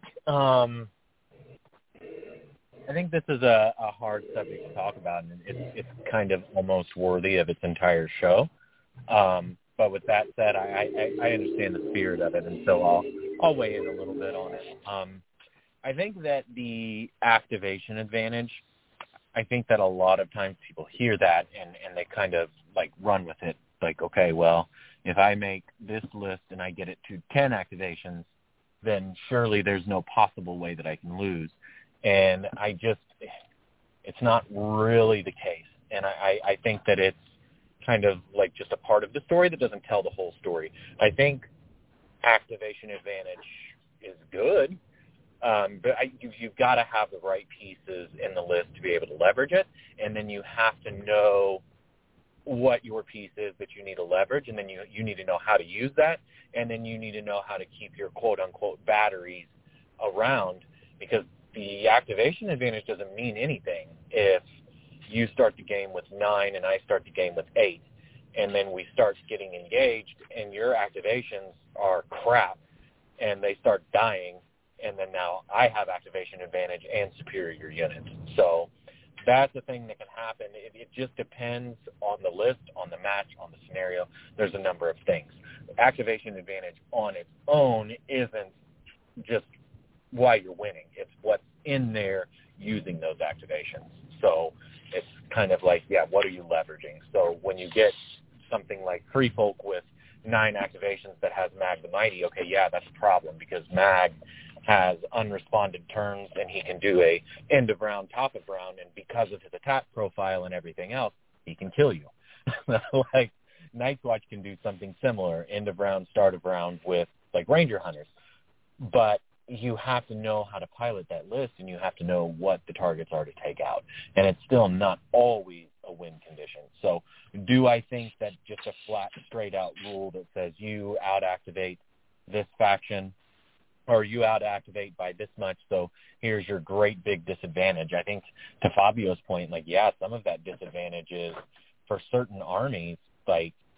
this is a hard subject to talk about, and it's kind of almost worthy of its entire show. But with that said, I understand the spirit of it, and so I'll weigh in a little bit on it. I think that the activation advantage, I think that a lot of times people hear that and they kind of like run with it. Like, okay, well, if I make this list and I get it to 10 activations, then surely there's no possible way that I can lose. And it's not really the case. And I think that it's kind of like just a part of the story that doesn't tell the whole story. I think activation advantage is good. But you've got to have the right pieces in the list to be able to leverage it, and then you have to know what your piece is that you need to leverage, and then you need to know how to use that, and then you need to know how to keep your quote-unquote batteries around, because the activation advantage doesn't mean anything if you start the game with 9 and I start the game with 8, and then we start getting engaged, and your activations are crap, and they start dying, and then now I have activation advantage and superior units. So that's the thing that can happen. It just depends on the list, on the match, on the scenario. There's a number of things. Activation advantage on its own isn't just why you're winning. It's what's in there using those activations. So it's kind of like, what are you leveraging? So when you get something like Free Folk with 9 activations that has Mag the Mighty, okay, that's a problem, because Mag has unresponded turns, and he can do a end of round, top of round, and because of his attack profile and everything else, he can kill you. Like Night's Watch can do something similar, end of round, start of round with like Ranger Hunters. But you have to know how to pilot that list, and you have to know what the targets are to take out. And it's still not always a win condition. So do I think that just a flat, straight-out rule that says you out-activate this faction, or you out-activate by this much, so here's your great big disadvantage? I think to Fabio's point, some of that disadvantage is for certain armies, like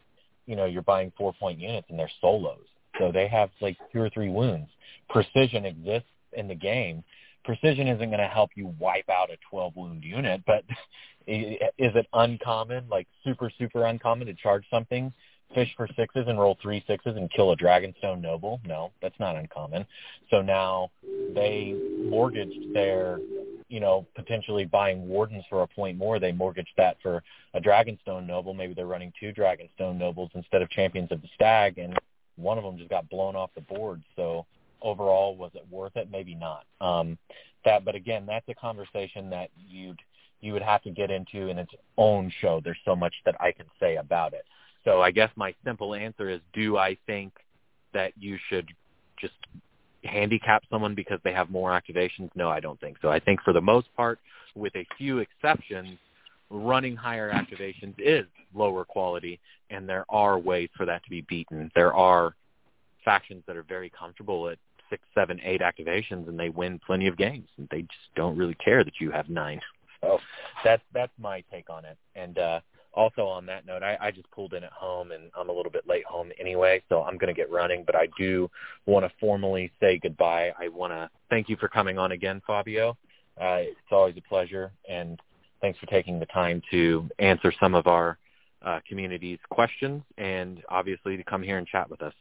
you're buying 4-point units and they're solos. So they have like 2 or 3 wounds. Precision exists in the game. Precision isn't going to help you wipe out a 12-wound unit, but is it uncommon, like super, super uncommon to charge something, fish for 6s and roll 3 6s and kill a Dragonstone Noble? No, that's not uncommon. So now they mortgaged their, potentially buying Wardens for a point more. They mortgaged that for a Dragonstone Noble. Maybe they're running 2 Dragonstone Nobles instead of Champions of the Stag, and one of them just got blown off the board. So overall, was it worth it? Maybe not. But again, that's a conversation that you would have to get into in its own show. There's so much that I can say about it. So I guess my simple answer is, do I think that you should just handicap someone because they have more activations? No, I don't think so. I think for the most part, with a few exceptions, running higher activations is lower quality, and there are ways for that to be beaten. There are factions that are very comfortable at 6, 7, 8 activations, and they win plenty of games, and they just don't really care that you have 9. So that's my take on it. And also on that note, I just pulled in at home, and I'm a little bit late home anyway, so I'm going to get running. But I do want to formally say goodbye. I want to thank you for coming on again, Fabio. It's always a pleasure, and thanks for taking the time to answer some of our community's questions, and obviously to come here and chat with us.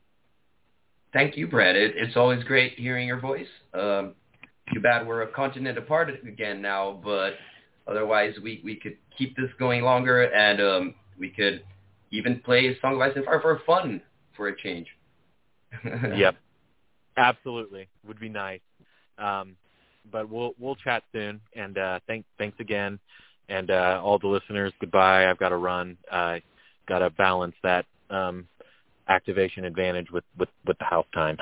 Thank you, Brett. It's always great hearing your voice. Too bad we're a continent apart again now, but otherwise we could keep this going longer, and we could even play Song of Ice and Fire for fun for a change. Yep, absolutely, would be nice. But we'll chat soon, and thanks again, and all the listeners, goodbye. I've got to run. I got to balance that activation advantage with the house time.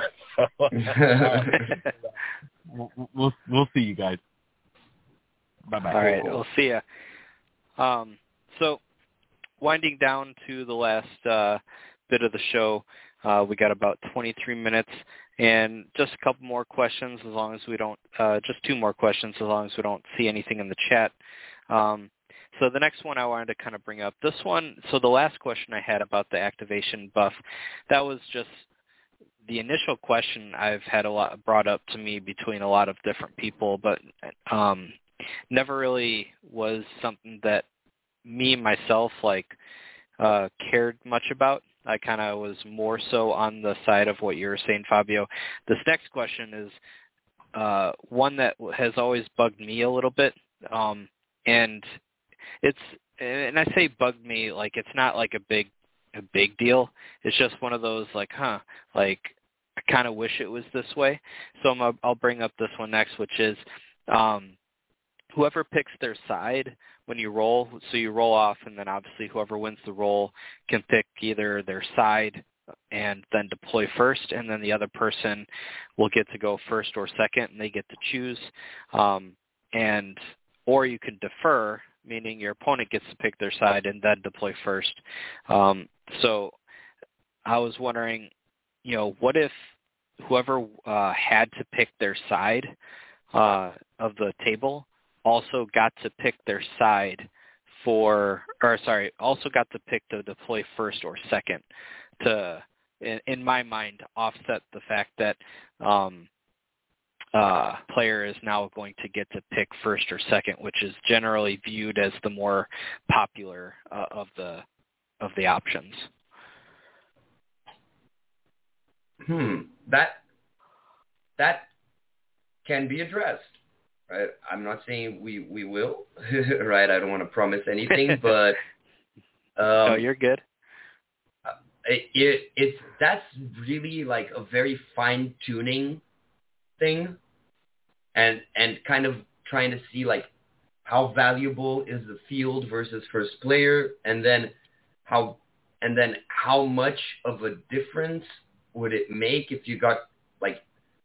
We'll see you guys. Bye-bye. All right, we'll see ya. So winding down to the last bit of the show, we got about 23 minutes, and just a couple more questions as long as we don't, just 2 more questions as long as we don't see anything in the chat. So the next one I wanted to kind of bring up, this one, so the last question I had about the activation buff, that was just the initial question I've had a lot brought up to me between a lot of different people, but never really was something that me, myself, cared much about. I kind of was more so on the side of what you were saying, Fabio. This next question is one that has always bugged me a little bit, and I say bugged me, like it's not like a big deal. It's just one of those I kind of wish it was this way. So I'll bring up this one next, which is whoever picks their side when you roll. So you roll off, and then obviously whoever wins the roll can pick either their side and then deploy first, and then the other person will get to go first or second, and they get to choose. Or you can defer, meaning your opponent gets to pick their side and then deploy first. So I was wondering, what if whoever had to pick their side of the table also got to pick their side also got to pick to deploy first or second to, in my mind, offset the fact that player is now going to get to pick first or second, which is generally viewed as the more popular of the options. That can be addressed, right? I'm not saying we will, right? I don't want to promise anything, but no, you're good. That's really like a very fine tuning thing, and kind of trying to see like how valuable is the field versus first player, and then how much of a difference would it make if you got like,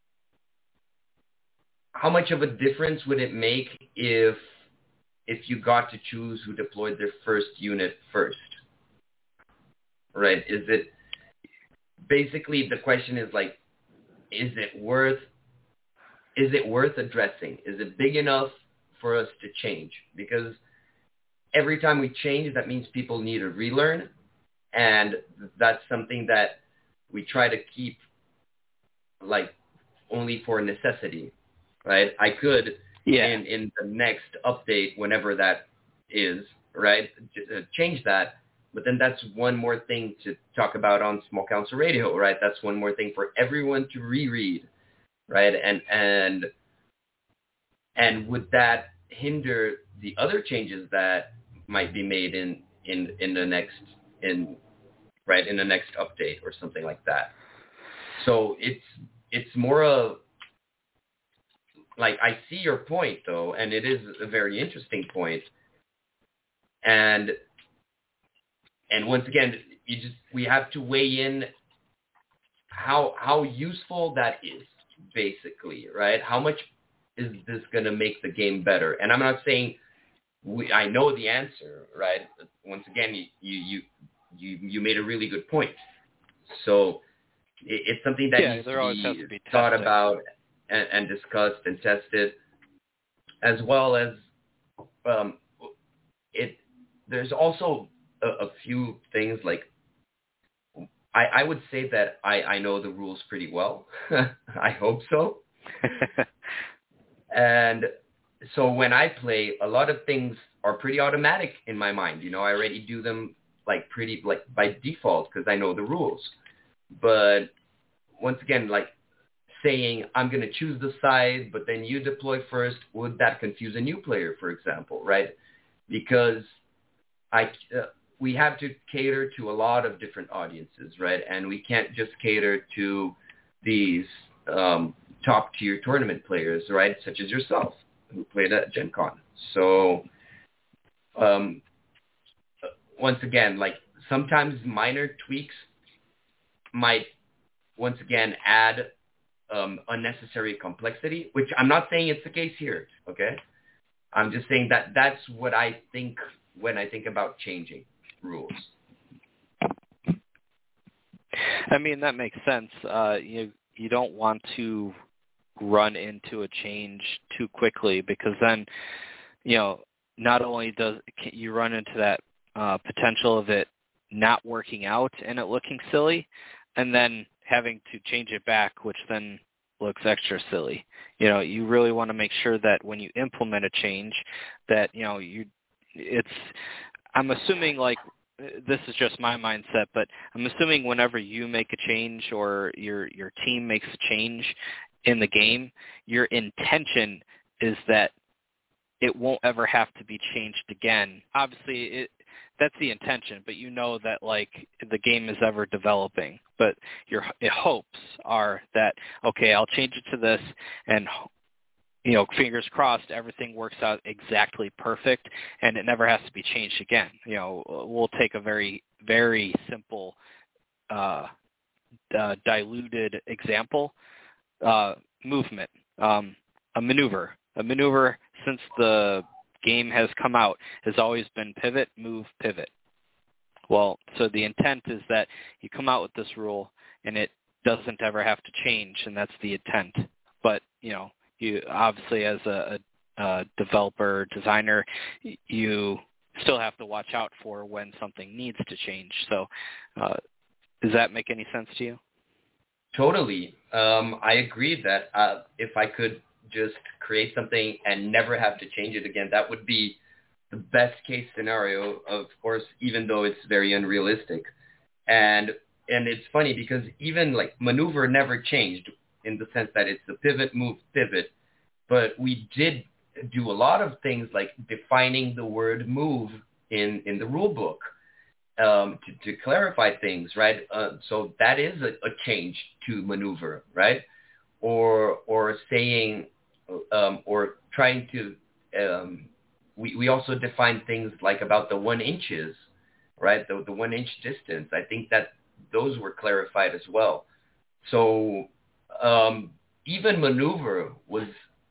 how much of a difference would it make if you got to choose who deployed their first unit first, right? Is it basically, the question is like, is it worth addressing? Is it big enough for us to change? Because every time we change, that means people need to relearn. and that's something that we try to keep like only for necessity, right? I could in the next update, whenever that is, right, change that. But then that's one more thing to talk about on Small Council Radio, right? That's one more thing for everyone to reread, right? And would that hinder the other changes that might be made in the next update or something like that? So it's more of like, I see your point though, and it is a very interesting point. And once again, we have to weigh in how useful that is, basically, right? How much is this going to make the game better? And I'm not saying I know the answer, right? Once again, you made a really good point. So it's something that needs to be thought about and discussed and tested, as well as there's also a few things like I would say that I know the rules pretty well. I hope so. And so when I play, a lot of things are pretty automatic in my mind. You know, I already do them like by default because I know the rules. But once again, like saying I'm going to choose the side, but then you deploy first, would that confuse a new player, for example, right? Because we have to cater to a lot of different audiences, right? And we can't just cater to these top-tier tournament players, right, such as yourself, who played at Gen Con. So once again, like sometimes minor tweaks might, once again, add unnecessary complexity, which I'm not saying it's the case here, okay? I'm just saying that that's what I think when I think about changing rules. I mean, that makes sense. You don't want to run into a change too quickly, because then, you know, not only does you run into that potential of it not working out and it looking silly, and then having to change it back, which then looks extra silly. You know, you really want to make sure that when you implement a change that, you know, I'm assuming, like, this is just my mindset, but I'm assuming whenever you make a change or your team makes a change in the game, your intention is that it won't ever have to be changed again. Obviously, that's the intention, but you know that, like, the game is ever developing. But your hopes are that, okay, I'll change it to this, and, you know, fingers crossed, everything works out exactly perfect, and it never has to be changed again. You know, we'll take a very, very simple, diluted example. Movement, a maneuver. A maneuver, since the game has come out, has always been pivot, move, pivot. Well, so the intent is that you come out with this rule and it doesn't ever have to change, and that's the intent. But, you know, you obviously, as a developer, designer, you still have to watch out for when something needs to change. So does that make any sense to you? Totally. I agree that if I could just create something and never have to change it again, that would be the best case scenario, of course, even though it's very unrealistic. And it's funny because even like maneuver never changed in the sense that it's the pivot, move, pivot. But we did do a lot of things like defining the word move in the rule book. To clarify things, right? So that is a change to maneuver, right? Or saying, or trying to, we also define things like about the 1 inches, right? The 1 inch distance. I think that those were clarified as well. So even maneuver was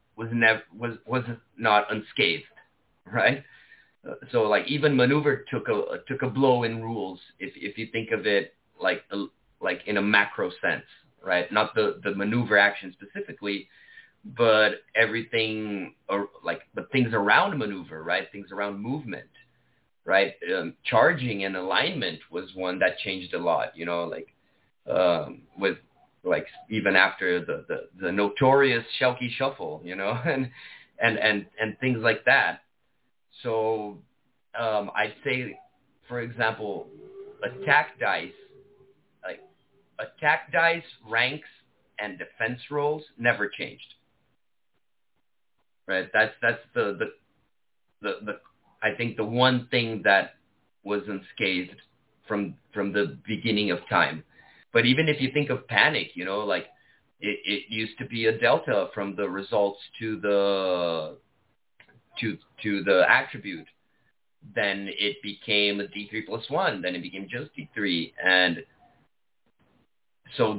not unscathed, right? So like even maneuver took a blow in rules if you think of it like in a macro sense, right? Not the maneuver action specifically, but everything, or like the things around maneuver, right? Things around movement. right? Charging and alignment was one that changed a lot, you know, like with like even after the notorious Shelky Shuffle, you know, and things like that. So I'd say, for example, attack dice, like attack dice, ranks, and defense rolls never changed. Right? That's the I think the one thing that was unscathed from the beginning of time. But even if you think of Panic, you know, like it used to be a delta from the results to the attribute. Then it became a D3 plus 1. Then it became just D3. And so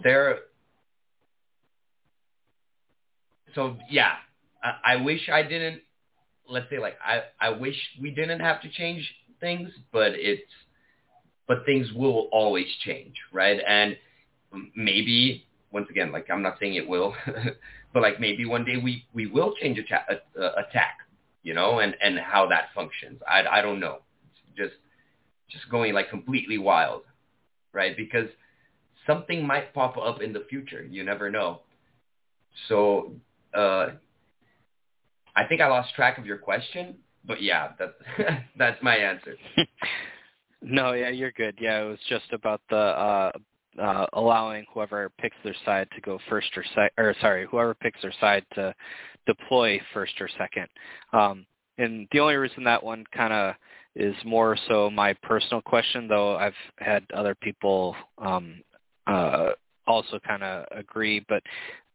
yeah, I wish I didn't, let's say like, I wish we didn't have to change things, but things will always change, right? And maybe, once again, like I'm not saying it will, but like maybe one day we will change attack, you know, and how that functions. I don't know. It's just going like completely wild, right? Because something might pop up in the future. You never know. So I think I lost track of your question, but yeah, that's my answer. No, yeah, you're good. Yeah, it was just about the allowing whoever picks their side to go first or whoever picks their side to deploy first or second. And the only reason that one kind of is more so my personal question, though I've had other people also kind of agree, but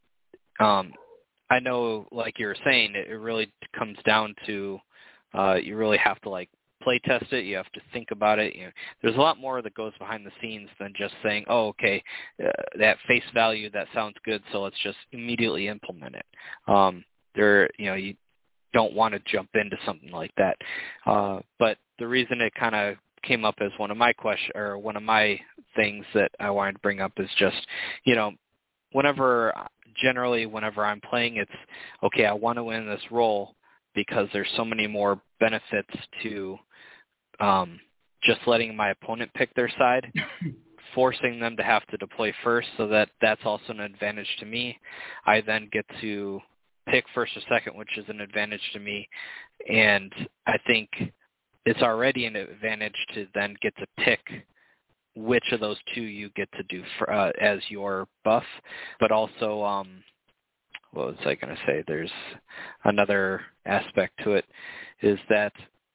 I know, like you were saying, it really comes down to you really have to like play test it. You have to think about it. You know, there's a lot more that goes behind the scenes than just saying, "Oh, okay, that face value that sounds good, so let's just immediately implement it." You don't want to jump into something like that. But the reason it kind of came up as one of my things that I wanted to bring up is just, you know, whenever I'm playing, it's okay, I want to win this role because there's so many more benefits to just letting my opponent pick their side, forcing them to have to deploy first, so that's also an advantage to me. I then get to pick first or second, which is an advantage to me, and I think it's already an advantage to then get to pick which of those two you get to do as your buff. But also, what was I going to say? There's another aspect to it, is that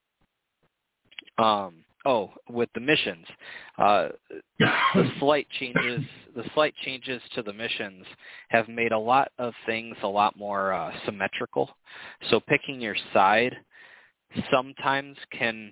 with the missions, the slight changes to the missions have made a lot of things a lot more symmetrical. So picking your side sometimes can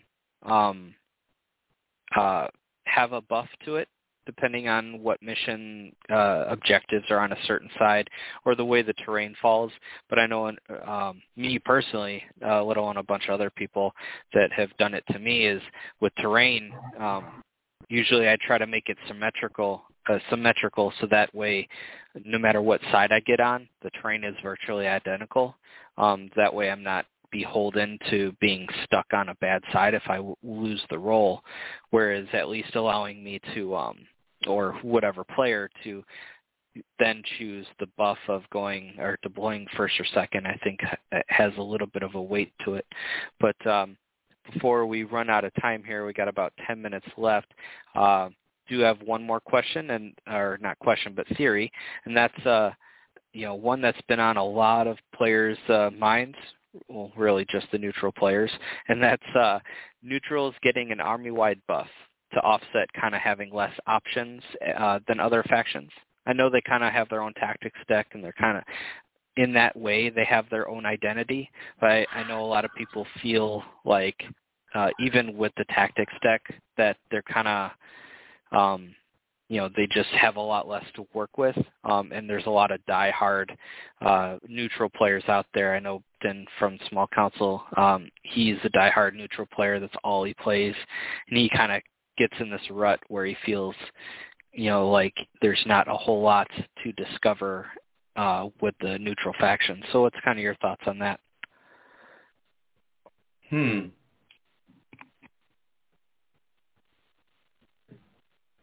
have a buff to it, depending on what mission objectives are on a certain side or the way the terrain falls. But I know me personally, let alone a bunch of other people that have done it to me, is with terrain, usually I try to make it symmetrical so that way no matter what side I get on, the terrain is virtually identical. That way I'm not beholden to being stuck on a bad side if I lose the roll, whereas at least allowing me to or whatever player to then choose the buff of going or deploying first or second, I think has a little bit of a weight to it. But before we run out of time here, we got about 10 minutes left. Do have one more question, or not question, but theory, and that's one that's been on a lot of players' minds. Well, really just the neutral players, and that's neutrals getting an army-wide buff to offset kind of having less options than other factions. I know they kind of have their own tactics deck, and they're kind of, in that way, they have their own identity, but I know a lot of people feel like, even with the tactics deck, that they're kind of, they just have a lot less to work with, and there's a lot of die-hard neutral players out there. I know Ben from Small Council, he's a die-hard neutral player. That's all he plays, and he kind of gets in this rut where he feels, like there's not a whole lot to discover with the neutral faction. So what's kind of your thoughts on that?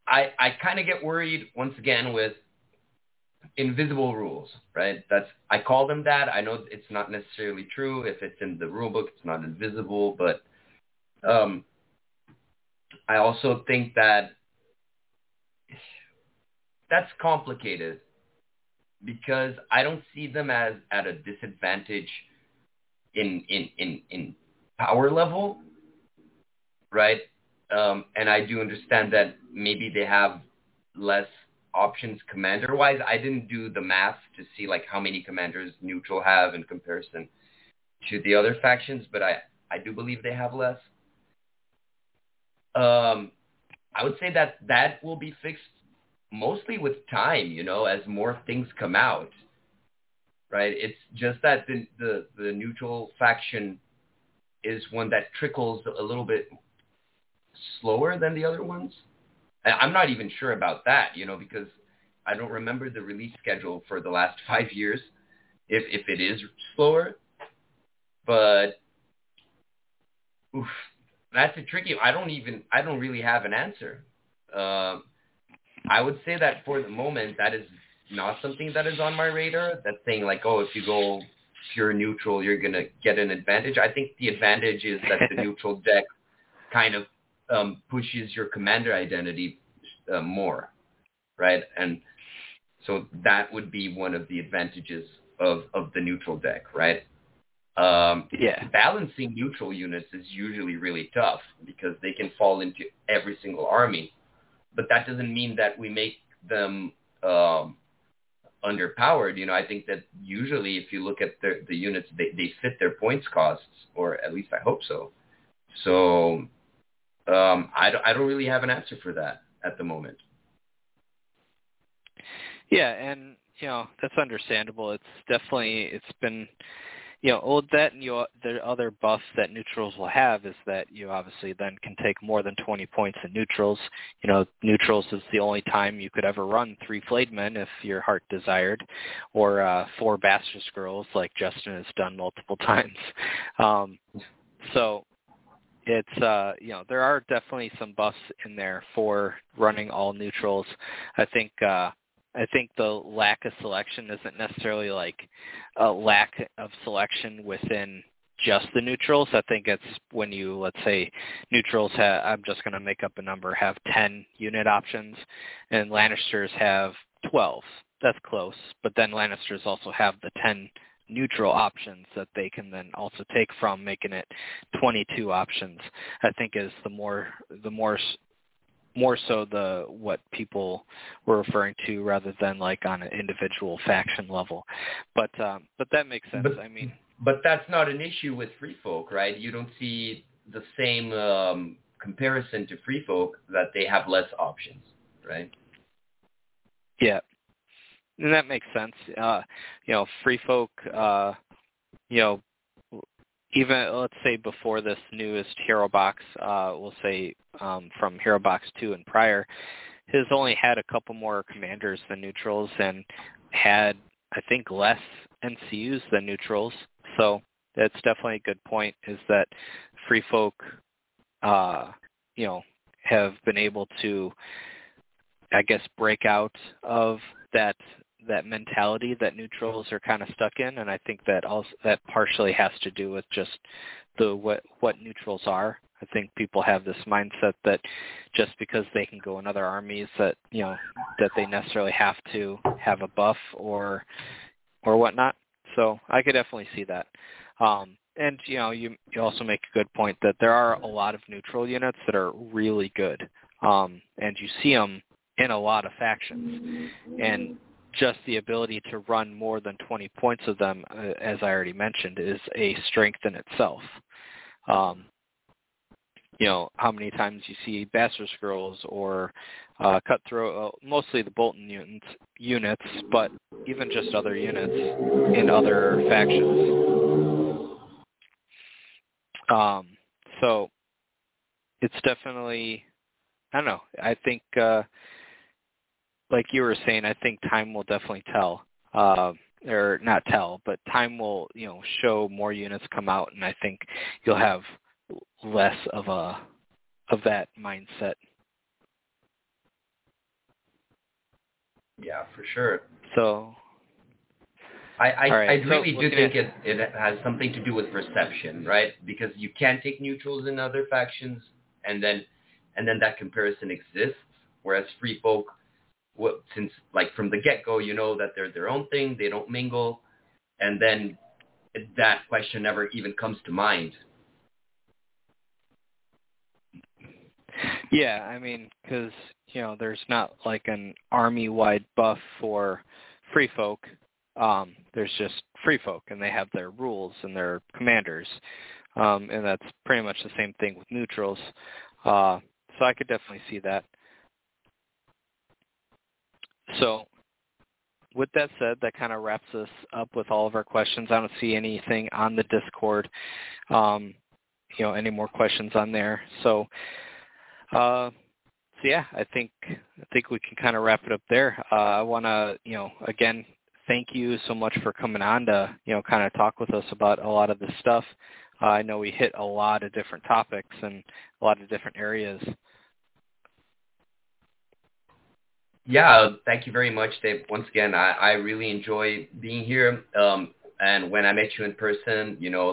I kind of get worried once again with invisible rules, right? I call them that. I know it's not necessarily true. If it's in the rule book, it's not invisible. But I also think that that's complicated because I don't see them as at a disadvantage in power level, right? And I do understand that maybe they have less options commander-wise. I didn't do the math to see like how many commanders neutral have in comparison to the other factions, but I do believe they have less. I would say that will be fixed mostly with time, as more things come out, right? It's just that the neutral faction is one that trickles a little bit slower than the other ones. I'm not even sure about that, because I don't remember the release schedule for the last 5 years, if it is slower. But oof, that's a tricky. I don't really have an answer. I would say that for the moment, that is not something that is on my radar. That's saying like, oh, if you go pure neutral, you're gonna get an advantage. I think the advantage is that the neutral deck kind of pushes your commander identity more, right? And so that would be one of the advantages of the neutral deck, right? Balancing neutral units is usually really tough because they can fall into every single army, but that doesn't mean that we make them underpowered. I think that usually if you look at the units, they fit their points costs, or at least I hope so. So I don't really have an answer for that at the moment. Yeah, and that's understandable. It's been that and the other buff that neutrals will have is that you obviously then can take more than 20 points in neutrals. Neutrals is the only time you could ever run 3 Flayed Men if your heart desired, or 4 Bastard Girls like Justin has done multiple times. So it's there are definitely some buffs in there for running all neutrals. I think the lack of selection isn't necessarily like a lack of selection within just the neutrals. I think it's when you, let's say, neutrals have, I'm just going to make up a number, have 10 unit options, and Lannisters have 12. That's close. But then Lannisters also have the 10 neutral options that they can then also take from, making it 22 options. I think is the more so what people were referring to rather than like on an individual faction level. But that makes sense. But that's not an issue with Free Folk, right? You don't see the same comparison to Free Folk that they have less options, right? Yeah. And that makes sense. Free Folk, even let's say before this newest Hero Box, we'll say from Hero Box 2 and prior, has only had a couple more commanders than neutrals and had, I think, less NCUs than neutrals. So that's definitely a good point, is that Free Folk, have been able to, I guess, break out of that mentality that neutrals are kind of stuck in, and I think that partially has to do with just what neutrals are. I think people have this mindset that just because they can go in other armies that that they necessarily have to have a buff or whatnot. So I could definitely see that. And you also make a good point that there are a lot of neutral units that are really good, and you see them in a lot of factions, and just the ability to run more than 20 points of them, as I already mentioned, is a strength in itself. How many times you see Bastard Scrolls or Cutthroat, mostly the Bolton units, but even just other units in other factions. So it's definitely, I don't know, I think, like you were saying, I think time will definitely tell, or not tell, but time will, show more units come out, and I think you'll have less of that mindset. Yeah, for sure. So I really so do think it has something to do with perception, right? Because you can take neutrals in other factions, and then that comparison exists. Whereas free folk, since like from the get-go, you know that they're their own thing, they don't mingle, and then that question never even comes to mind. Yeah, I mean, because there's not like an army-wide buff for free folk. There's just free folk, and they have their rules and their commanders, and that's pretty much the same thing with neutrals. So I could definitely see that. So with that said, that kind of wraps us up with all of our questions. I don't see anything on the Discord, any more questions on there. So yeah, I think we can kind of wrap it up there. I want to, again, thank you so much for coming on to, kind of talk with us about a lot of this stuff. I know we hit a lot of different topics and a lot of different areas. Yeah, thank you very much, Dave. Once again, I really enjoy being here. And when I met you in person,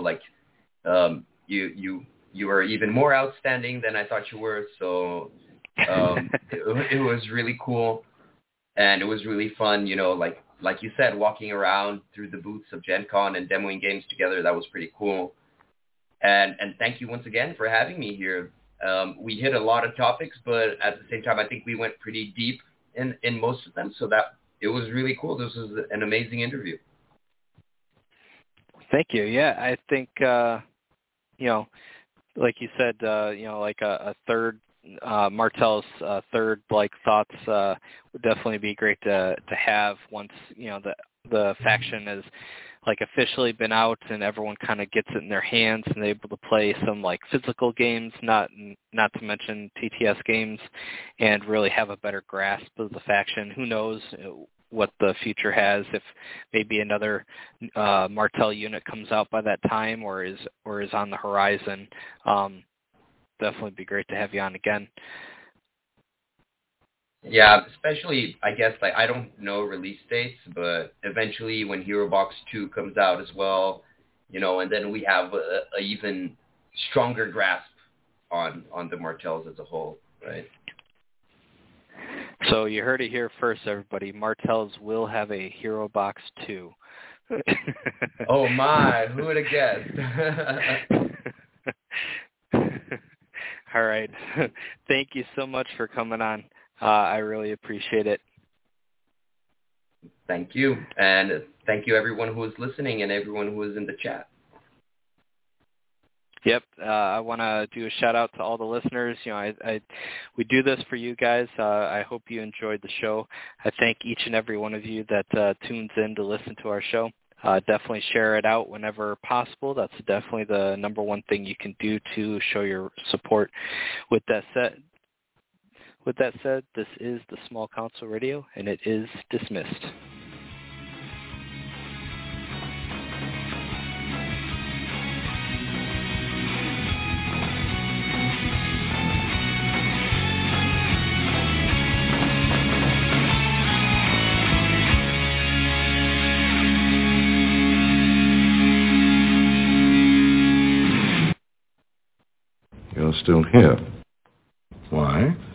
you were even more outstanding than I thought you were. So it was really cool, and it was really fun. Like you said, walking around through the booths of Gen Con and demoing games together. That was pretty cool. And thank you once again for having me here. We hit a lot of topics, but at the same time, I think we went pretty deep in most of them. So that it was really cool. This was an amazing interview. Thank you. Yeah, I think like you said, like a third, Martel's third thoughts would definitely be great to have once the faction has officially been out and everyone kind of gets it in their hands and they're able to play some physical games, not to mention TTS games, and really have a better grasp of the faction. Who knows what the future has, if maybe another Martel unit comes out by that time or is on the horizon. Definitely be great to have you on again. Yeah, especially, I guess, I don't know release dates, but eventually when Hero Box 2 comes out as well, and then we have a even stronger grasp on the Martels as a whole, right? So you heard it here first, everybody. Martels will have a Hero Box 2. Oh my, who would have guessed? All right. Thank you so much for coming on. I really appreciate it. Thank you. And thank you everyone who is listening and everyone who is in the chat. Yep. I want to do a shout out to all the listeners. We do this for you guys. I hope you enjoyed the show. I thank each and every one of you that tunes in to listen to our show. Definitely share it out whenever possible. That's definitely the number one thing you can do to show your support. With that said, this is the Small Council Radio, and it is dismissed. You're still here. Why?